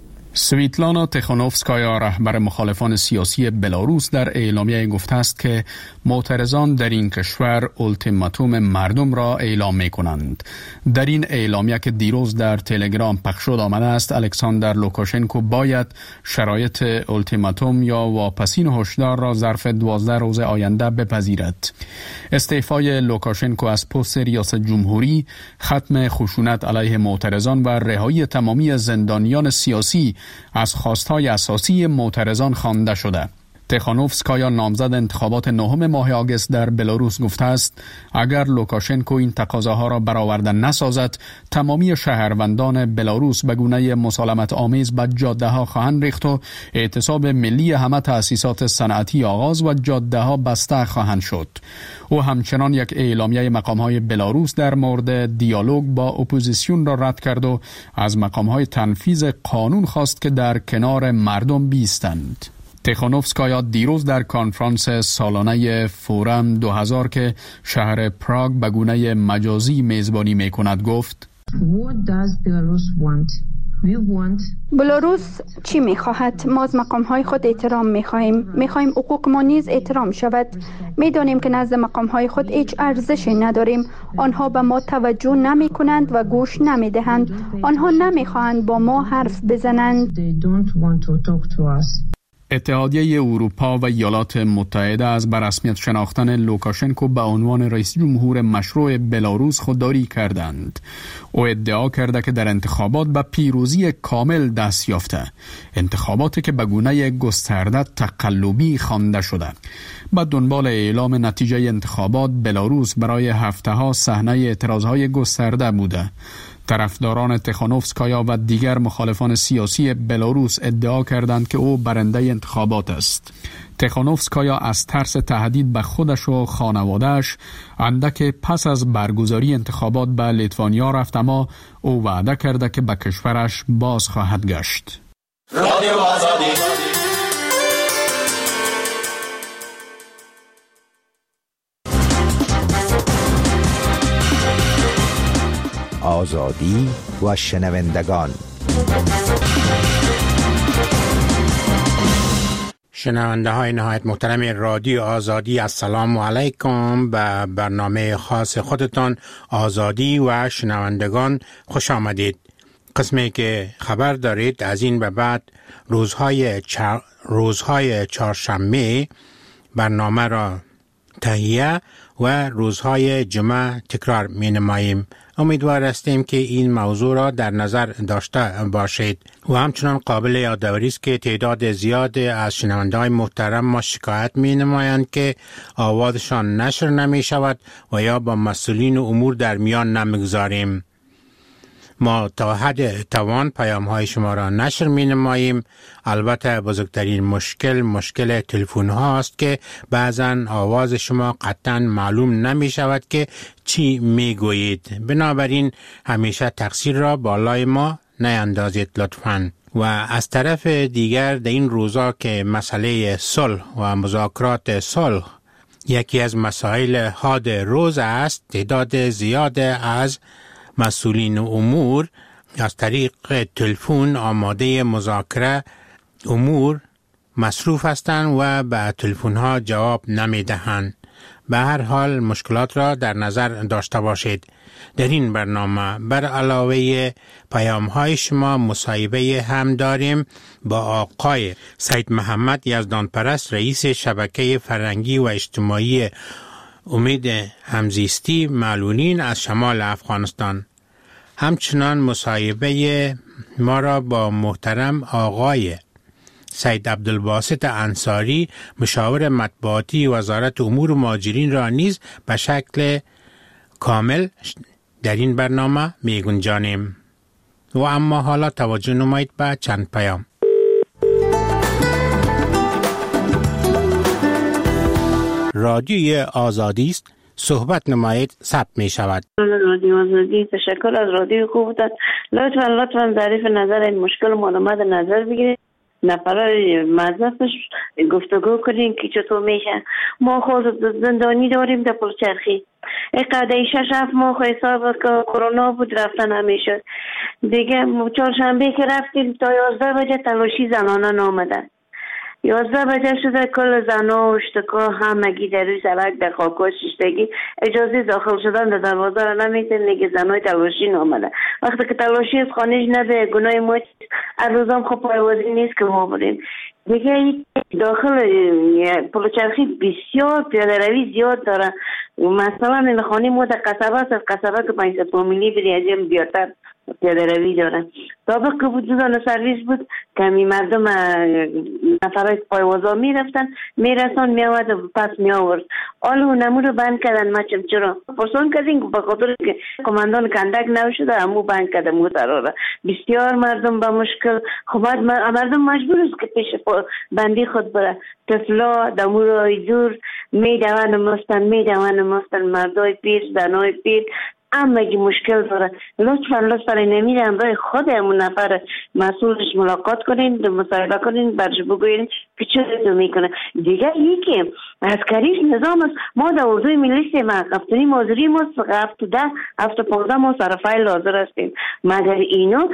سویتلانا تیخانوفسکایا رهبر مخالفان سیاسی بلاروس در اعلامیه گفته است که معترضان در این کشور اولتیماتوم مردم را اعلام می کنند. در این اعلامیه که دیروز در تلگرام پخش شد آمده است الکساندر لوکاشنکو باید شرایط اولتیماتوم یا واپسین هشدار را ظرف 12 روز آینده بپذیرد. استعفای لوکاشنکو از پست ریاست جمهوری، ختم خشونت علیه معترضان و رهایی تمامی زندانیان سیاسی از خواستهای اساسی معترضان خوانده شده. تیخانوفسکایا نامزد انتخابات 9 ماه آگوست در بلاروس گفته است اگر لوکاشنکو این تقاضاها را برآورده نسازد تمامی شهروندان بلاروس به گونه مسالمت آمیز به جاده ها خواهند ریخت و اعتصاب ملی همه تأسیسات صنعتی آغاز و جاده ها بسته خواهند شد. او همچنان یک اعلامیه مقام های بلاروس در مورد دیالوگ با اپوزیسیون را رد کرد و از مقام های تنفیذ قانون خواست که در کنار مردم بیستند. تیخانوفسکایا دیروز در کنفرانس سالانه فورم 2000 که شهر پراگ به گونه مجازی میزبانی میکند گفت بلاروس چی میخواهد؟ ما از مقامهای خود احترام میخواهیم حقوق ما نیز احترام شود. میدانیم که نزد مقامهای خود هیچ ارزشی نداریم. آنها به ما توجه نمی کنند و گوش نمی دهند. آنها نمیخواهند با ما حرف بزنند. اتحادیه اروپا و ایالات متحده از بررسمیت شناختن لوکاشنکو به عنوان رئیس جمهور مشروع بلاروس خودداری کردند. او ادعا کرده که در انتخابات به پیروزی کامل دست یافته، انتخاباتی که به گونه گسترده تقلبی خوانده شده. به دنبال اعلام نتیجه انتخابات بلاروس برای هفته‌ها صحنه اعتراضهای گسترده بوده. طرفداران تخانوفسکایا و دیگر مخالفان سیاسی بلاروس ادعا کردند که او برنده انتخابات است. تخانوفسکایا از ترس تهدید به خودش و خانوادهش اندک پس از برگزاری انتخابات به لیتوانیا رفت، اما او وعده کرده که به کشورش باز خواهد گشت. رادیو آزادی. آزادی و شنوندگان. شنونده های نهایت محترم رادیو آزادی، السلام علیکم. به برنامه خاص خودتان آزادی و شنوندگان خوش آمدید. قسمی که خبر دارید از این به بعد روزهای چهارشنبه برنامه را تهیه و روزهای جمعه تکرار می نماییم. امیدوار هستیم که این موضوع را در نظر داشته باشید و همچنان قابل یادآوری است که تعداد زیاد از شنونده‌های محترم ما شکایت می نمایند که آوازشان نشر نمی شود و یا با مسئولین امور در میان نمیگذاریم. ما تا حد توان پیام‌های شما را نشر می نماییم. البته بزرگترین مشکل تلفن هاست که بعضا آواز شما قطعا معلوم نمی شود که چی می گویید. بنابراین همیشه تقصیر را بالای ما نیندازید لطفاً. و از طرف دیگر در این روزا که مسئله صلح و مذاکرات صلح یکی از مسائل حاد روز است، تعداد زیاد از مسئولین امور از طریق تلفن آماده مذاکره امور مصروف هستند و به تلفن ها جواب نمی دهند. به هر حال مشکلات را در نظر داشته باشید. در این برنامه بر علاوه پیام های شما مصاحبه هم داریم با آقای سید محمد یزدانپرست، رئیس شبکه فرهنگی و اجتماعی امید همزیستی معلولین از شمال افغانستان. همچنان مصاحبه ما را با محترم آقای سید عبدالباسط انصاری، مشاور مطبوعاتی وزارت امور مهاجرین را نیز به شکل کامل در این برنامه می گنجانیم. و اما حالا توجه نمایید به چند پیام. رادیوی آزادی است، صحبت نمایید، ثبت می شود. رادیو آزادی، تشکر از رادیو خوبتان. لطفاً ظریف نظر این مشکل معلومات نظر بگیرید. نفرای مذهبش گفتگو کنیم که چطور میشه. ما خود زندانی داریم در پلچرخی. قدای 6-7 ماه حساب که کرونا بود رفتن همیشه. دیگه چهارشنبه که رفتیم تا 11 بجه تلاشی زنانه نامدن. 11 بجه شده کل زنا و اشتکا همگی در روی سرک در خاکا شیشتگی اجازه داخل شدن در دروازه را نمیتن. نگه زنای تلاشی نامده. وقتی که تلاشی از خانهش نده گناه ما هر روزم خب پایوازی نیست که ما بریم. دیگه داخل پلوچرخی بسیار پیاده روی زیاد داره. مثلا این خانه ما در قصبه است، از قصبه که 500 میلی بری از این بیاتر پیاده روی داره. سابق که بود دوزان سرویس بود کمی مردم نفرهای پایوازا میرسن میآورد و پس میآورد. حالا نمو رو بند کردن. مچم چرا پرسون کردیم به خاطر که کماندان کندک نوشده همو بند کرده موتر را. بسیار مردم با مشکل. خب مردم مجبور است که پیش بندی خود بره. طفلا دمورای دور میدوان مستن مردای پیر زنای پیر همگی مشکل داره. لطفا نمیده همراه خود همون نفر مسئولش ملاقات کنین، مصاحبه کنین، برش بگوین که چه میکنه. دیگه یکی عسکریش نظام است. ما در اردوی ملی ما هفتنی مازری ما 7-10-7-15 ما سر فایل حاضر هستیم. مگر اینو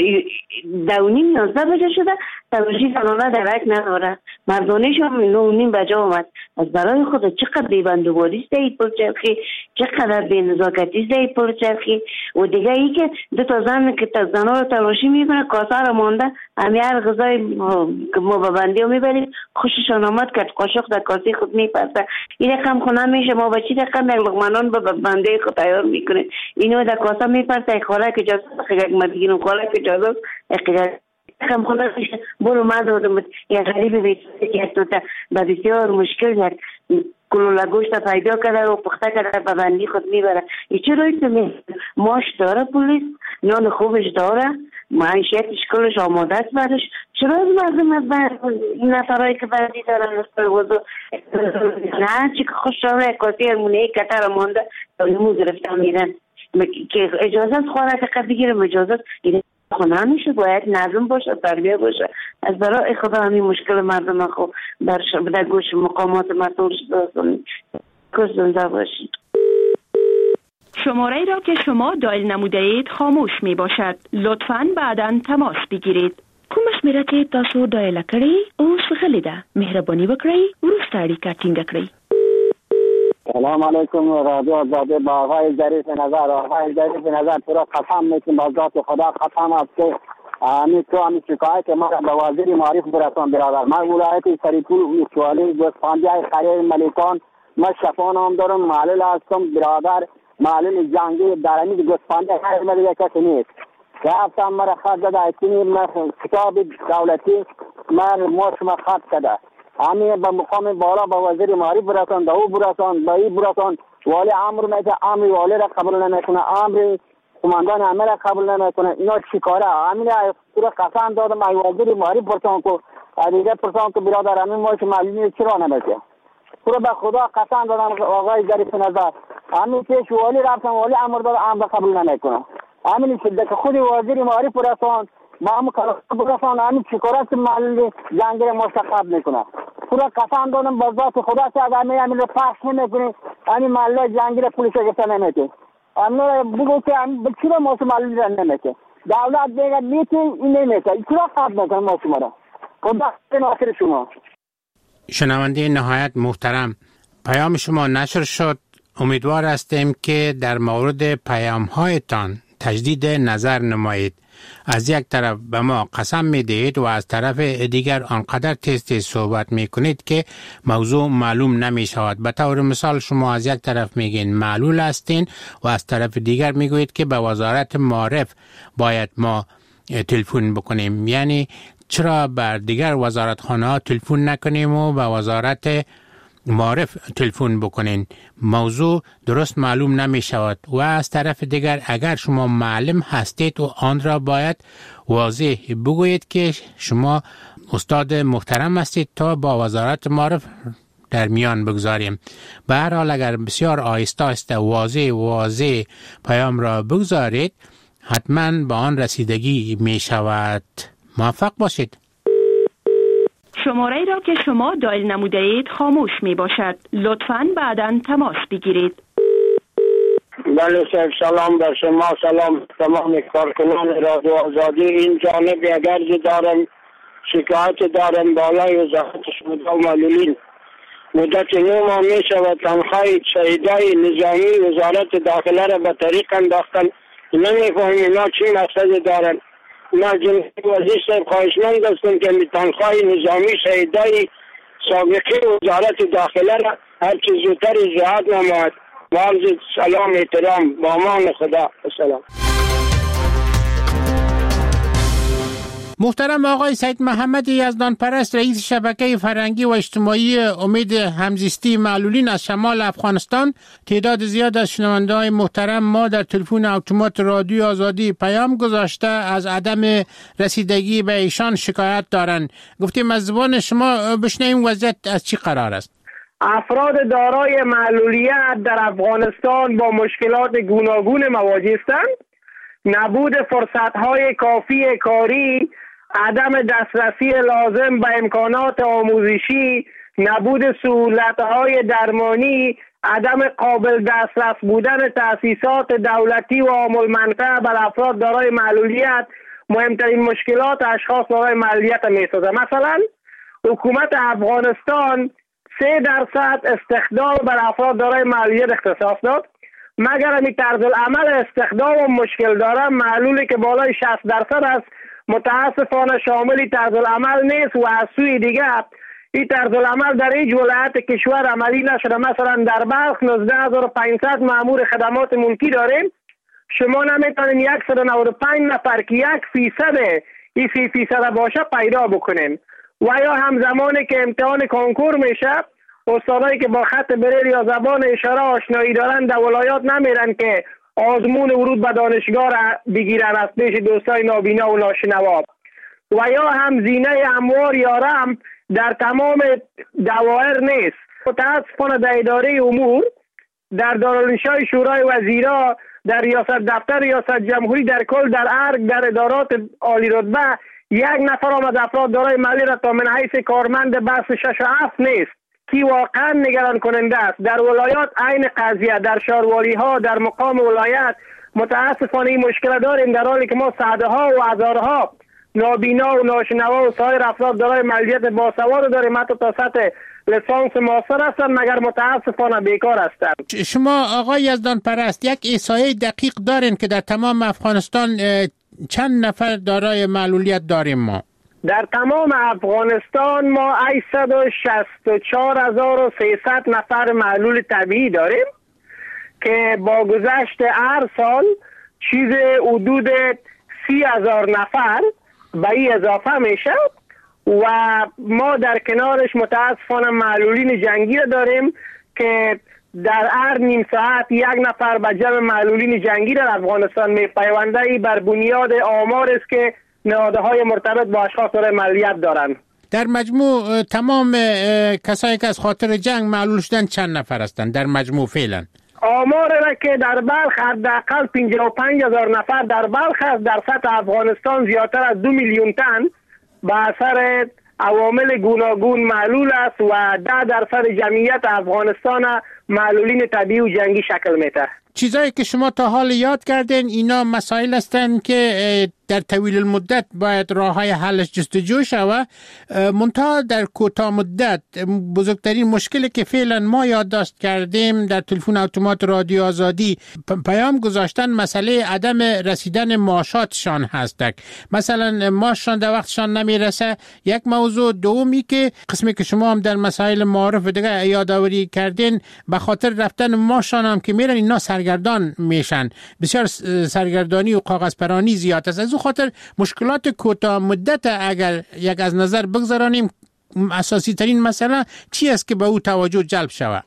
9:30 بجه شده تلاشی زنانه درک نداره. مردانش هم 9:30 بجه آمد. از برای خود چقدر بیبندوباری است این پلچرخی، چقدر بینزاکتی است این پلچرخی. و دیگه ای که 2 زن که زنها رو تلاشی میکنه کاسه رو مانده همی هر غذای که ما به بندی رو میبریم خوششان آمد که قاشق در کاسه خود میپرسه. این رقم خونه میشه ما بچی رقم یک لقمانان به بنده خود تیار میکنه. اینو در کاسه میپرسه یک خوراک اجازه یک مدگین خوراک اجازه رقم خونه میشه. برو من دادم یک غریب بیتوزه که یک با بسیار مشکل یک کلولا گوشت پیدا کرده و پخته کرده به بندی خود میبره. ای چه روی تو ماش داره پولیس نان خوبش داره، معیشتش کلش آماده است برش. چرا از مردم این نفرهایی که بعدی دارن استرگوزو نه چی که خوش داره کاسی ارمونه کتر مانده نمو گرفتن میرن که اجازت خواه که بگیرم اجازت خونه میشه، باید نظم باشه، تربیه باشه. از برای خدا همین مشکل مردم خود در گوش مقامات مسئول دارستانی کس زنده باشید. شماره را که شما دایل نموده اید خاموش می باشد. لطفاً بعداً تماس بگیرید. کومش میره که تاسو دایل کړی اوس غلی ده. مهرباني وکړئ وروسته اړیکه ټینګه کړئ. سلام علیکم رادیو آزادی. با آقای ظریف نظر پورا قسم میکنم با ذات خدا قسم است که همین شکایت ما را به وزیر معارف برسان برادر. من ولایت سریپور ولسوالی گوسفندی خریر ملیکان من شفا نام دارم، معلول هستم برادر. معلول جنگی درمی گوسفندی خریر ملیکان کسی نیست. رفتم مرا خط داده ایتونی من کتاب دولتی من شما خط کده همین به مقام بالا به وزیر معارف برسان، به او برسان، به ای برسان. والی امر میده، امر والی را قبول نمیکنه، امر قماندان عمل را قبول نمیکنه. اینا چیکاره؟ همین پورا قسم دادم ای وزیر معارف پرسان کو دیگه پرسان کو برادر همین ما که معلومی چرا نمیشه. پورا به خدا قسم دادم آقای ظریف نظر همین پیش والی رفتم، والی امر داد، امر قبول نمیکنه. همین شده که خود وزیر معارف برسان ما هم برسان همین چیکاره که معلومی جنگ را مستقب میکنه. پورا قسم دادم با ذات خدا که اگر همین رو پخش نمیکنی همین محله جنگی رو پولیس گرفته نمیده. همین بگو که چرا ما معلوم را نمیده. دولت دیگه میته این نمیده. چرا قبل نکنه ما شما را؟ خدا ناصر شما. شنونده نهایت محترم، پیام شما نشر شد. امیدوار هستیم که در مورد پیام هایتان تجدید نظر نمایید. از یک طرف به ما قسم می دهید و از طرف دیگر آنقدر تیز صحبت می کنید که موضوع معلوم نمی شود. به طور مثال شما از یک طرف میگین معلول هستین و از طرف دیگر می گویید که به وزارت معارف باید ما تلفن بکنیم. یعنی چرا بر دیگر وزارتخانه ها تلفن نکنیم و به وزارت معارف تلفن بکنین؟ موضوع درست معلوم نمی شود. و از طرف دیگر اگر شما معلم هستید و آن را باید واضح بگویید که شما استاد محترم هستید تا با وزارت معارف در میان بگذاریم. به هر حال اگر بسیار آهسته واضح پیام را بگذارید حتما به آن رسیدگی می شود. موفق باشید. شماره را که شما دایل نموده اید خاموش می باشد. لطفاً بعداً تماس بگیرید. بله سلام بر شما، سلام تمام کارکنان رادیو آزادی. این جانب اگر دارم شکایت دارم بالای وزارت شهدا و معلولین. مدت 9 ماه می شود تنخواه شهیدای نظامی وزارت داخله را به طریق انداختن. نمیفهمیم اینا چی مقصد دارن. ما جمهوری وزیر صاحب خواهشمند هستم که تنخواه نظامی شهیدای سابقه وزارت داخله را هر چیز زودتر اجراعات نماید. عرض سلام احترام با امان خدا. السلام. محترم آقای سید محمد یزدان پرست، رئیس شبکه فرهنگی و اجتماعی امید همزیستی معلولین از شمال افغانستان، تعداد زیاد از شنونده‌های محترم ما در تلفن اتومات رادیو آزادی پیام گذاشته از عدم رسیدگی به ایشان شکایت دارند. گفتیم از زبان شما بشنویم وضعیت از چی قرار است. افراد دارای معلولیت در افغانستان با مشکلات گوناگون مواجه هستند. نبود فرصت‌های کافی کاری، عدم دسترسی لازم به امکانات آموزشی، نبود سهولت‌های درمانی، عدم قابل دسترس بودن تأسیسات دولتی و عام المنفعه بر افراد دارای معلولیت مهمترین مشکلات اشخاص دارای معلولیت می‌سازد. مثلا حکومت افغانستان 3% استخدام بر افراد دارای معلولیت اختصاص داد، مگر همی طرز العمل استخدام مشکل دارم معلولی که بالای 60% است متاسفانه شامل طرز العمل نیست و از سوی دیگر این طرز العمل در هیچ ولایت کشور عملی نشده. مثلا در بلخ 19500 مأمور خدمات ملکی داریم، شما نمیتونین 195 نفر که 1% این 3% باشه پیدا بکنین. و یا همزمانی که امتحان کنکور میشه استادایی که با خط بریل یا زبان اشاره آشنایی دارن در ولایات نمیرن که آزمون ورود به دانشگاه را بگیرن از پیش دوستای نابینا و ناشنوا و یا هم زینه اموار یارم در تمام دوایر نیست. متاسفانه در اداره امور، در دارالانشای شورای وزیرا، در دفتر ریاست جمهوری، در کل در ارگ، در ادارات عالی رتبه یک نفر آمد افراد دارای مالی را تا من حیث کارمند بخش 6 و 7 نیست که واقعا نگران کننده است. در ولایات عین قضیه، در شهروالی ها، در مقام ولایت متاسفانه این مشکل داریم، در حالی که ما صدها و هزارها نابینا و ناشنوا و سایر افراد دارای مالیت باسواد داریم، حتی تا سطح لیسانس ماستر هستند، مگر متاسفانه بیکار هستند. شما آقای یزدان پرست یک احصایه دقیق دارین که در تمام افغانستان چند نفر دارای معلولیت داریم ما؟ در تمام افغانستان ما 864,300 نفر معلول طبیعی داریم که با گذشت هر سال چیز حدود 30,000 نفر به این اضافه میشه و ما در کنارش متاسفانه معلولین جنگی را داریم که در هر نیم ساعت یک نفر به جمع معلولین جنگی در افغانستان میپیونده. ای بر بنیاد آمار است که نهادهای مرتبط با اشخاص دارای معلولیت دارند. در مجموع تمام کسایی که از خاطر جنگ معلول شدن چند نفر هستند در مجموع فعلا؟ آمار را که در بلخ حداقل 55,000 نفر در بلخ است. در سطح افغانستان زیادتر از 2 میلیون تن به اثر عوامل گوناگون معلول است و 10% جمعیت افغانستان معلولین طبیعی و جنگی شکل میده. چیزایی که شما تا حال یاد کردین اینا مسائل هستند که در طویل المدت باید راه‌های حلش جستجو شود. منتها در کوتاه مدت بزرگترین مشکلی که فعلا ما یادداشت کردیم در تلفن اتومات رادیو آزادی پیام گذاشتن مسئله عدم رسیدن معاشاتشان هست. مثلا معاششان در وقتشان نمیرسه، یک موضوع. دومی که قسمی که شما هم در مسائل معارف دیگه یادآوری کردین، به خاطر رفتن معاششان هم که میرن اینا سرگردان میشن، بسیار سرگردانی و کاغذ پرانی زیاد است. از خاطر مشکلات کوتاه مدت اگر یک از نظر بگذارانیم، اساسی ترین مسئله چی است که به او توجه جلب شود؟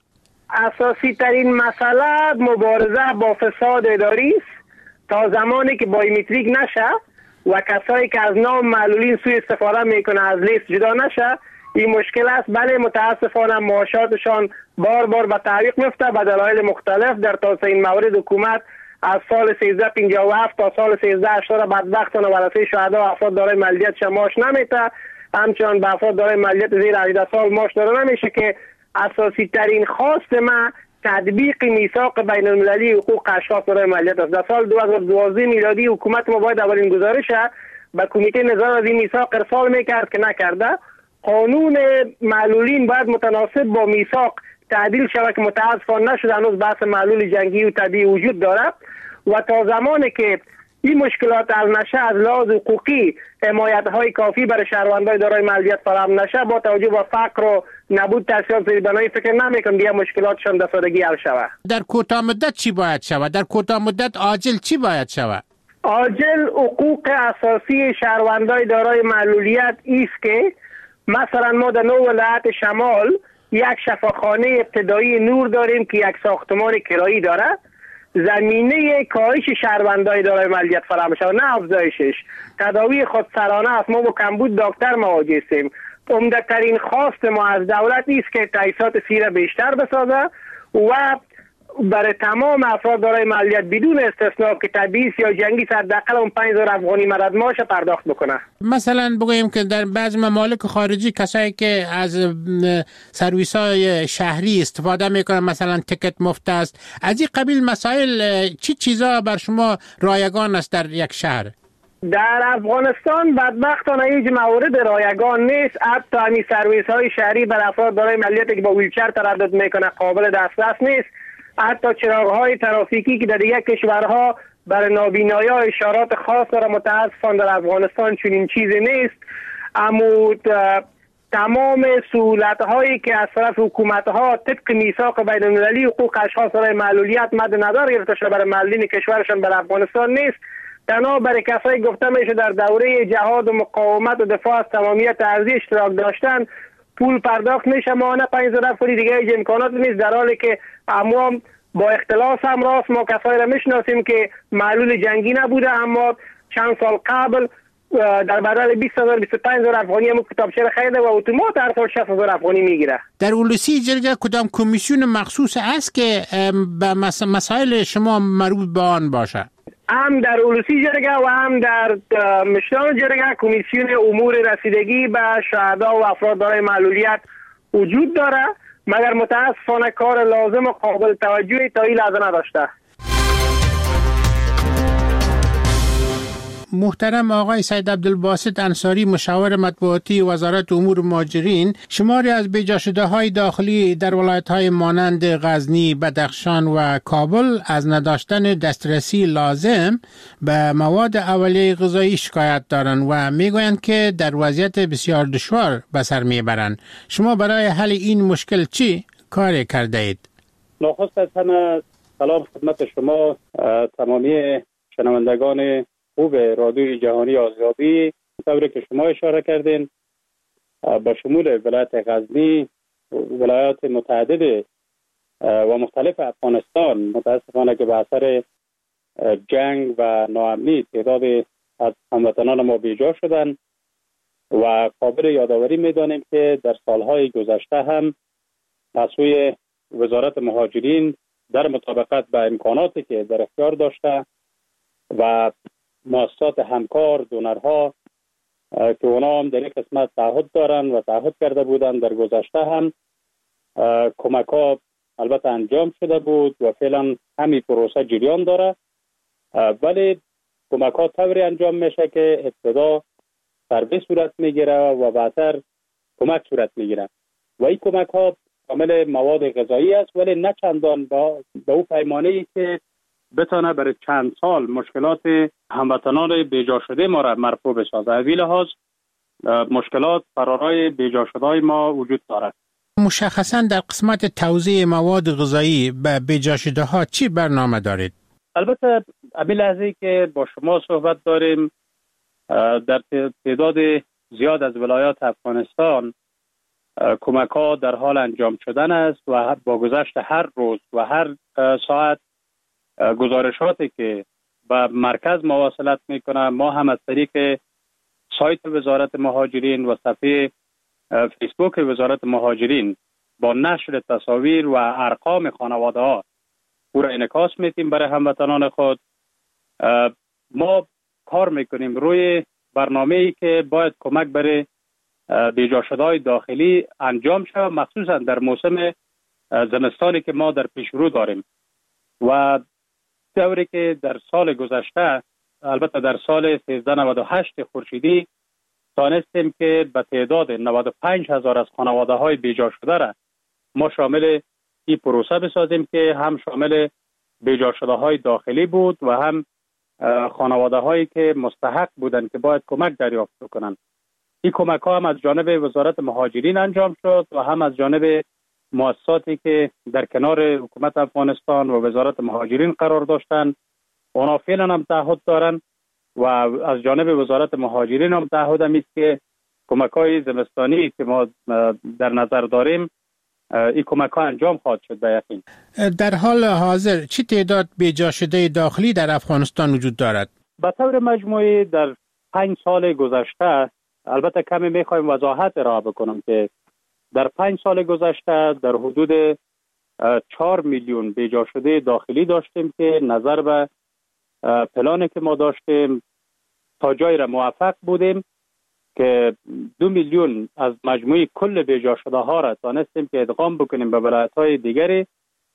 اساسی ترین مسئله مبارزه با فساد اداری است تا زمانی که بایومتریک نشه و کسایی که از نام معلولین سوء استفاده میکنه از لیست جدا نشه. این مشکل است. بله متاسفانه معاشاتشان بار بار به تعویق میفته به دلایل مختلف. در تاسه این مورد حکومت از سال 1357 تا سال 1380 بدبختانه ورثه شهدا افراد دارای مالیت معاش نمیده، همچنان به افراد دارای مالیت زیر 18 سال معاش داده نمیشه که اساسی ترین خواست ما تطبیق میثاق بین المللی حقوق اشخاص دارای مالیت است. در سال 2012 میلادی حکومت ما باید اولین گزارش به کمیته نظارت از این میثاق ارسال میکرد که نکرده. قانون معلولین باید متناسب با میثاق تعدیل شود که متاسفانه نشده. هنوز بحث معلول جنگی و طبیعی وجود دارد و تا زمانی که این مشکلات حل نشه، از لحاظ حقوقی حمایت های کافی برای شهروندان دارای مالیت فراهم نشه، با توجه به فقر و نبود تأسیسات زیربنایی فکر نمیکنم دیگه مشکلاتشان در سادگی حل شود. در کوتاه مدت چی باید شود؟ در کوتاه مدت عاجل چی باید شود؟ عاجل حقوق اساسی شهروندان دارای معلولیت است که مثلا ما در 9 ولایت شمال یک شفاخانه ابتدایی نور داریم که یک ساختمان کرایی داره. زمینه کاهش شهروندای دارای مالیت فراهم شود، نه افزایشش. تداوی خودسرانه است. ما با کمبود دکتر مواجه هستیم. عمده‌ترین خواست ما از دولت است که تأسیسات سیره بیشتر بسازه و برای تمام افراد دارای مالیت بدون استثنا که طبیعی یا جنگی حداقل اون 5000 افغانی مدد معاش پرداخت بکنه. مثلا بگوییم که در بعض ممالک خارجی کسایی که از سرویس‌های شهری استفاده میکنن، مثلا تیکت مفت است، از این قبیل مسائل چی چیزا بر شما رایگان است در یک شهر؟ در افغانستان بدبختانه هیچ مورد رایگان نیست. حتی همین سرویس های شهری بر افراد دارای مالیتی که با ویلچر تردد میکنه قابل دسترس نیست. حتی چراغ های ترافیکی که در دیگر کشورها برای نابینایان اشارات خاص داره، متاسفانه در افغانستان چنین چیزی نیست. اما تمام سهولت هایی که از طرف حکومت ها طبق میثاق بین المللی حقوق اشخاص دارای معلولیت مد نظر گرفته شده برای معلولین کشورشان در افغانستان نیست. تنها برای کسایی گفته میشه در دوره جهاد و مقاومت و دفاع از تمامیت ارضی اشتراک داشتن پول پرداخت میشه. ماهانه 5000 افغانی دیگه هیچ امکانات نیست، در حالی که عموم با اختلاس هم راست ما کسایی را میشناسیم که معلول جنگی نبوده اما چند سال قبل در بدل 20,000 25,000 افغانی هم کتابچه را خریده و اتومات هر سال 60,000 افغانی میگیره. در اولوسی جرگه کدام کمیسیون مخصوص است که به مسائل شما مربوط به آن باشه؟ هم در اولوسی جرگه و هم در مشران جرگه کمیسیون امور رسیدگی به شهدا و افراد دارای معلولیت وجود داره، مگر متاسفانه کار لازم و قابل توجهی تا این لحظه نداشته. محترم آقای سید عبدالباسط انصاری، مشاور مطبوعاتی وزارت امور مهاجرین، شماری از بیجا شده های داخلی در ولایت های مانند غزنی، بدخشان و کابل از نداشتن دسترسی لازم به مواد اولیه غذایی شکایت دارند و میگویند که در وضعیت بسیار دشوار به سر میبرند. شما برای حل این مشکل چی کاری کرده اید؟ نخست از همه سلام خدمت شما تمامی شنوندگان خوب رادیوی جهانی آزادی. طوری که شما اشاره کردین با شمول ولایت غزنی، ولایات متعدد و مختلف افغانستان متاسفانه که به اثر جنگ و ناامنی تعداد از هموطنان ما بیجا شدن و قابل یادآوری می‌دانیم که در سالهای گذشته هم از سوی وزارت مهاجرین در مطابقت با امکاناتی که در اختیار داشته و مؤسسات همکار، دونرها که اونا هم در یک قسمت تعهد دارن و تعهد کرده بودن در گذشته هم کمک ها البته انجام شده بود و فعلا همین پروسه جریان داره، ولی کمک ها طوری انجام میشه که ابتدا ضربه صورت میگیره و بعدتر کمک صورت میگیره و این کمک ها کامل مواد غذایی است، ولی نه چندان به او پیمانه‌ای که بتانه برای چند سال مشکلات هموطنان بیجا شده ما را مرفوع بسازه. از این لحاظ مشکلات فرارای بیجا شده ما وجود دارد. مشخصا در قسمت توزیع مواد غذایی به بیجا شده ها چی برنامه دارید؟ البته همین لحظه که با شما صحبت داریم در تعداد زیاد از ولایات افغانستان کمک ها در حال انجام شدن است و با گذشت هر روز و هر ساعت گزارشاتی که به مرکز مواصلت میکنه ما هم از طریق سایت وزارت مهاجرین و صفحه فیسبوک وزارت مهاجرین با نشر تصاویر و ارقام خانواده ها او را انعکاس میتیم برای هموطنان خود. ما کار میکنیم روی برنامه‌ای که باید کمک برای بیجا شده‌های داخلی انجام شود، مخصوصا در موسم زمستانی که ما در پیش رو داریم و طوری که در سال گذشته البته در سال 1398 خورشیدی تانستیم که به تعداد 95,000 از خانواده های بیجا شده را ما شامل این پروسه بسازیم که هم شامل بیجا شده های داخلی بود و هم خانواده هایی که مستحق بودند که باید کمک دریافت کنند. این کمک ها هم از جانب وزارت مهاجرین انجام شد و هم از جانب مؤسساتی که در کنار حکومت افغانستان و وزارت مهاجرین قرار داشتند. اونا فعلا هم تعهد دارند و از جانب وزارت مهاجرین هم تعهد است که کمک‌های زمستانی که ما در نظر داریم این کمک‌ها انجام خواهد شد به یقین. در حال حاضر چه تعداد بیجا شده داخلی در افغانستان وجود دارد؟ به طور مجموعی در 5 سال گذشته البته کمی می‌خوایم وضاحت ارائه بکنم که در 5 سال گذشته در حدود 4 میلیون بیجا شده داخلی داشتیم که نظر به پلانی که ما داشتیم تا جایی را موفق بودیم که 2 میلیون از مجموعی کل بیجا شده ها را تانستیم که ادغام بکنیم به ولایت‌های دیگری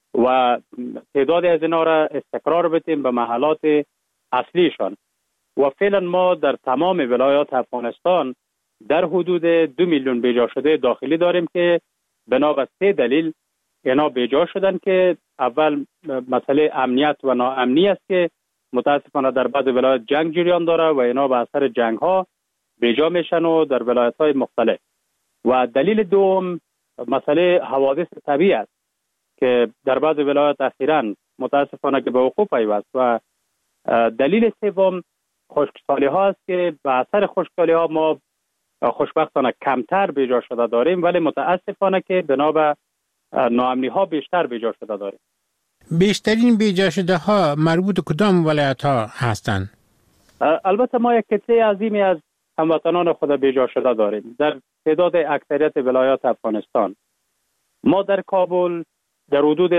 و تعدادی از اینا را استقرار بدیم به محلات اصلیشان و فعلا ما در تمام ولایات افغانستان در حدود 2 میلیون بیجا شده داخلی داریم که بنا به 3 دلیل اینا بیجا شدن که اول مسئله امنیت و ناامنی است که متاسفانه در بعض ولایات جنگ جریان داره و اینا به اثر جنگ ها بیجا میشن و در ولایت های مختلف. و دلیل دوم مسئله حوادث طبیعی است که در بعض ولایات اخیراً متاسفانه که به وقوع پیوست و دلیل سوم خشکسالی ها است که به اثر خشکسالی ها ما خوشبختانه کمتر بیجا شده داریم ولی متاسفانه که بنا به ناامنی ها بیشتر بیجا شده داریم. بیشترین بیجا شده ها مربوط کدام ولایت ها هستند؟ البته ما یک کتله عظیمی از هموطنان خود بیجا شده داریم در تعداد اکثریت ولایات افغانستان. ما در کابل در حدود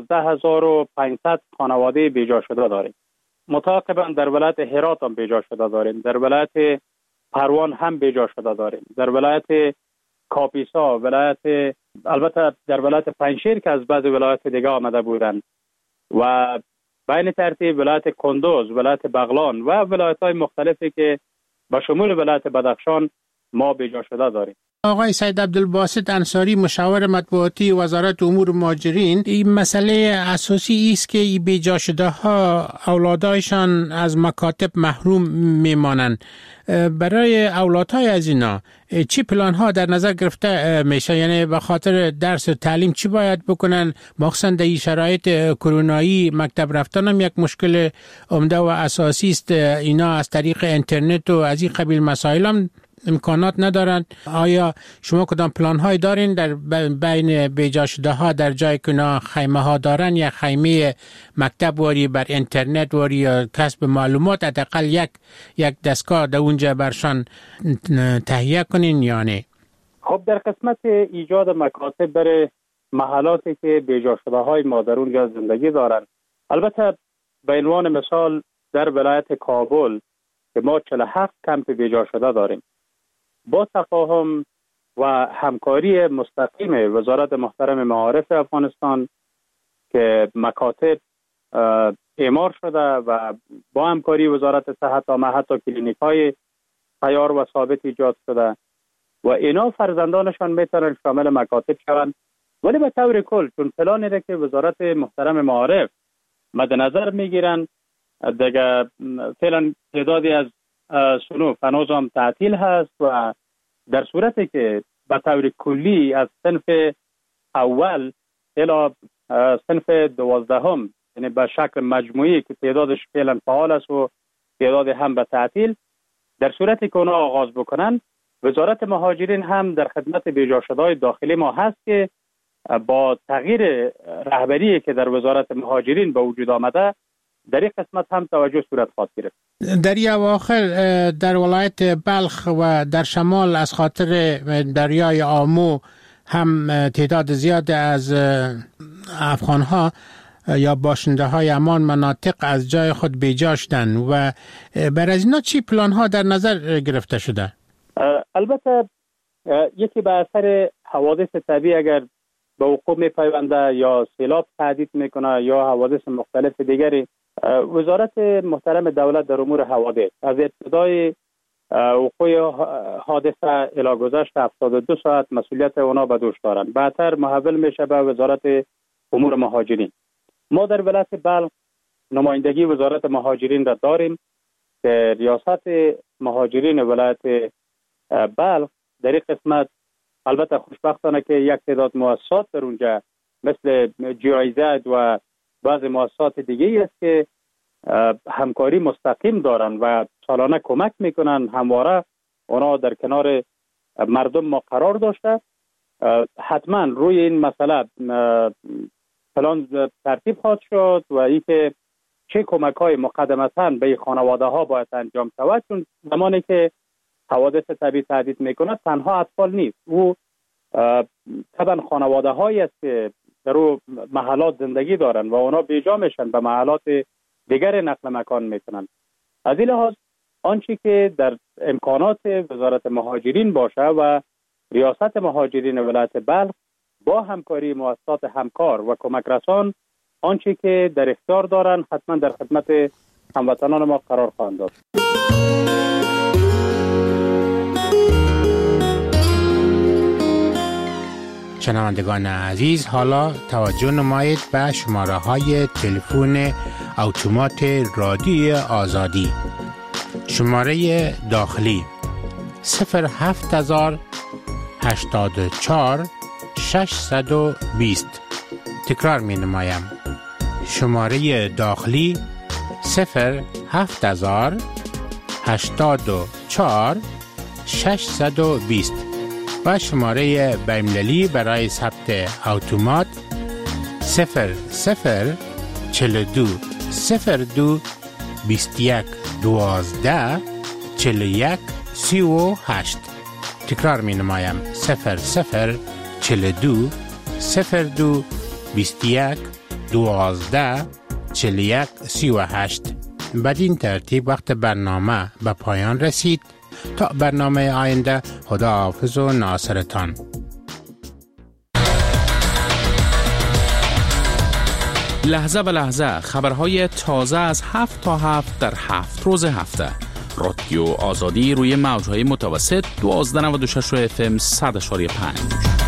12500 خانواده بیجا شده داریم. متعاقباً در ولایت هرات هم بیجا شده داریم، در ولایت پروان هم بیجا شده داریم، در ولایت کاپیسا، البته در ولایت پنجشیر که از بعض ولایت دیگه آمده بودند و بین ترتیب ولایت کندوز، ولایت بغلان و ولایت‌های مختلفی که با شمول ولایت بدخشان ما بیجا شده داریم. آقای سید عبدالباسط انصاری مشاور مطبوعاتی وزارت امور مهاجرین، این مسئله اساسی است که این بیجا شده ها اولادایشان از مکاتب محروم میمانند. برای اولادهای از اینا چی پلان ها در نظر گرفته میشه؟ یعنی به خاطر درس و تعلیم چی باید بکنن؟ مخصوصا در این شرایط کرونایی مکتب رفتن هم یک مشکل عمده و اساسی است. اینا از طریق اینترنت و از این قبیل مسائل هم امکانات ندارند. آیا شما کدام پلان های دارین در بین بیجا شده ها در جای که اونا خیمه ها دارن یا خیمه مکتب واری بر اینترنت واری یا کسب معلومات حداقل یک دستگاه در اونجا برشان تهیه کنین یا نه؟ خب در قسمت ایجاد مکاتب برای محلاتی که بیجا شده های ما در اونجا زندگی دارن، البته به عنوان مثال در ولایت کابل که ما 47 کمپ بیجا شده داریم، با تفاهم و همکاری مستقیم وزارت محترم معارف افغانستان که مکاتب اعمار شده و با همکاری وزارت صحت عامه حتی کلینیک‌های تیار و ثابت ایجاد شده و اینا فرزندانشان میتونن شامل مکاتب شوند. ولی به طور کل چون پلانی را که وزارت محترم معارف مد نظر میگیرن، دیگه فعلا تعدادی از صنوف هنوز هم تعطیل هست و در صورتی که به طور کلی از صنف اول الی صنف 12 یعنی به شکل مجموعی که تعدادش فعلا فعال است و تعداد هم به تعطیل، در صورتی که اونا آغاز بکنن، وزارت مهاجرین هم در خدمت بیجا شده‌های داخلی ما هست که با تغییر رهبری که در وزارت مهاجرین به وجود آمده در این قسمت هم توجه صورت خواهد گرفت. در این اواخر در ولایت بلخ و در شمال از خاطر دریای آمو هم تعداد زیاد از افغانها یا باشنده های امان مناطق از جای خود بیجا شدند و برای اینا چی پلان ها در نظر گرفته شده؟ البته یکی به اثر حوادث طبیعی اگر به وقوع میپیونده یا سیلاب تهدید میکنه یا حوادث مختلف دیگری، وزارت محترم دولت در امور حوادث از ابتدای وقوع حادثه الی گذشت 72 ساعت مسئولیت اونا به دوش دارند. بعدتر محول میشه به وزارت امور مهاجرین. ما در ولایت بلخ نمایندگی وزارت مهاجرین را داریم که ریاست مهاجرین ولایت بلخ در این قسمت البته خوشبختانه که یک تعداد مؤسسات در اونجا مثل GIZ و بعض مؤسسات دیگه است که همکاری مستقیم دارن و سالانه کمک میکنن. همواره اونا در کنار مردم ما قرار داشته. حتما روی این مسئله پلان ترتیب خواهد شد و اینکه چه کمک های مقدمتاً به خانواده ها باید انجام شود، چون زمانی که حوادث طبیعی تهدید میکنه تنها اطفال نیست، او طبعا خانواده هایی است که در او محلات زندگی دارن و اونا بیجا میشن به محلات دیگر نقل مکان میکنن. از این لحاظ آنچه که در امکانات وزارت مهاجرین باشه و ریاست مهاجرین ولایت بلخ با همکاری مؤسسات همکار و کمک رسان آنچه که در اختیار دارن حتما در خدمت هموطنان ما قرار خواهند داد. شنوندگان عزیز، حالا توجه نمایید به شماره های تلفن اتومات رادیوی آزادی. شماره داخلی 07084 620. تکرار می نمایم. شماره داخلی 07084 620 و شماره بین‌المللی برای ثبت اتومات 00 42 02 21 12 41 38. تکرار می نمایم 00 42 02 21 12 41 38. بدین ترتیب وقت برنامه به پایان رسید. تا برنامه آینده، خداحافظ و ناصرتان. لحظه به لحظه خبرهای تازه از 7 تا 7 در 7 روز هفته. رادیو آزادی روی موجهای متوسط 1296 FM 100.5.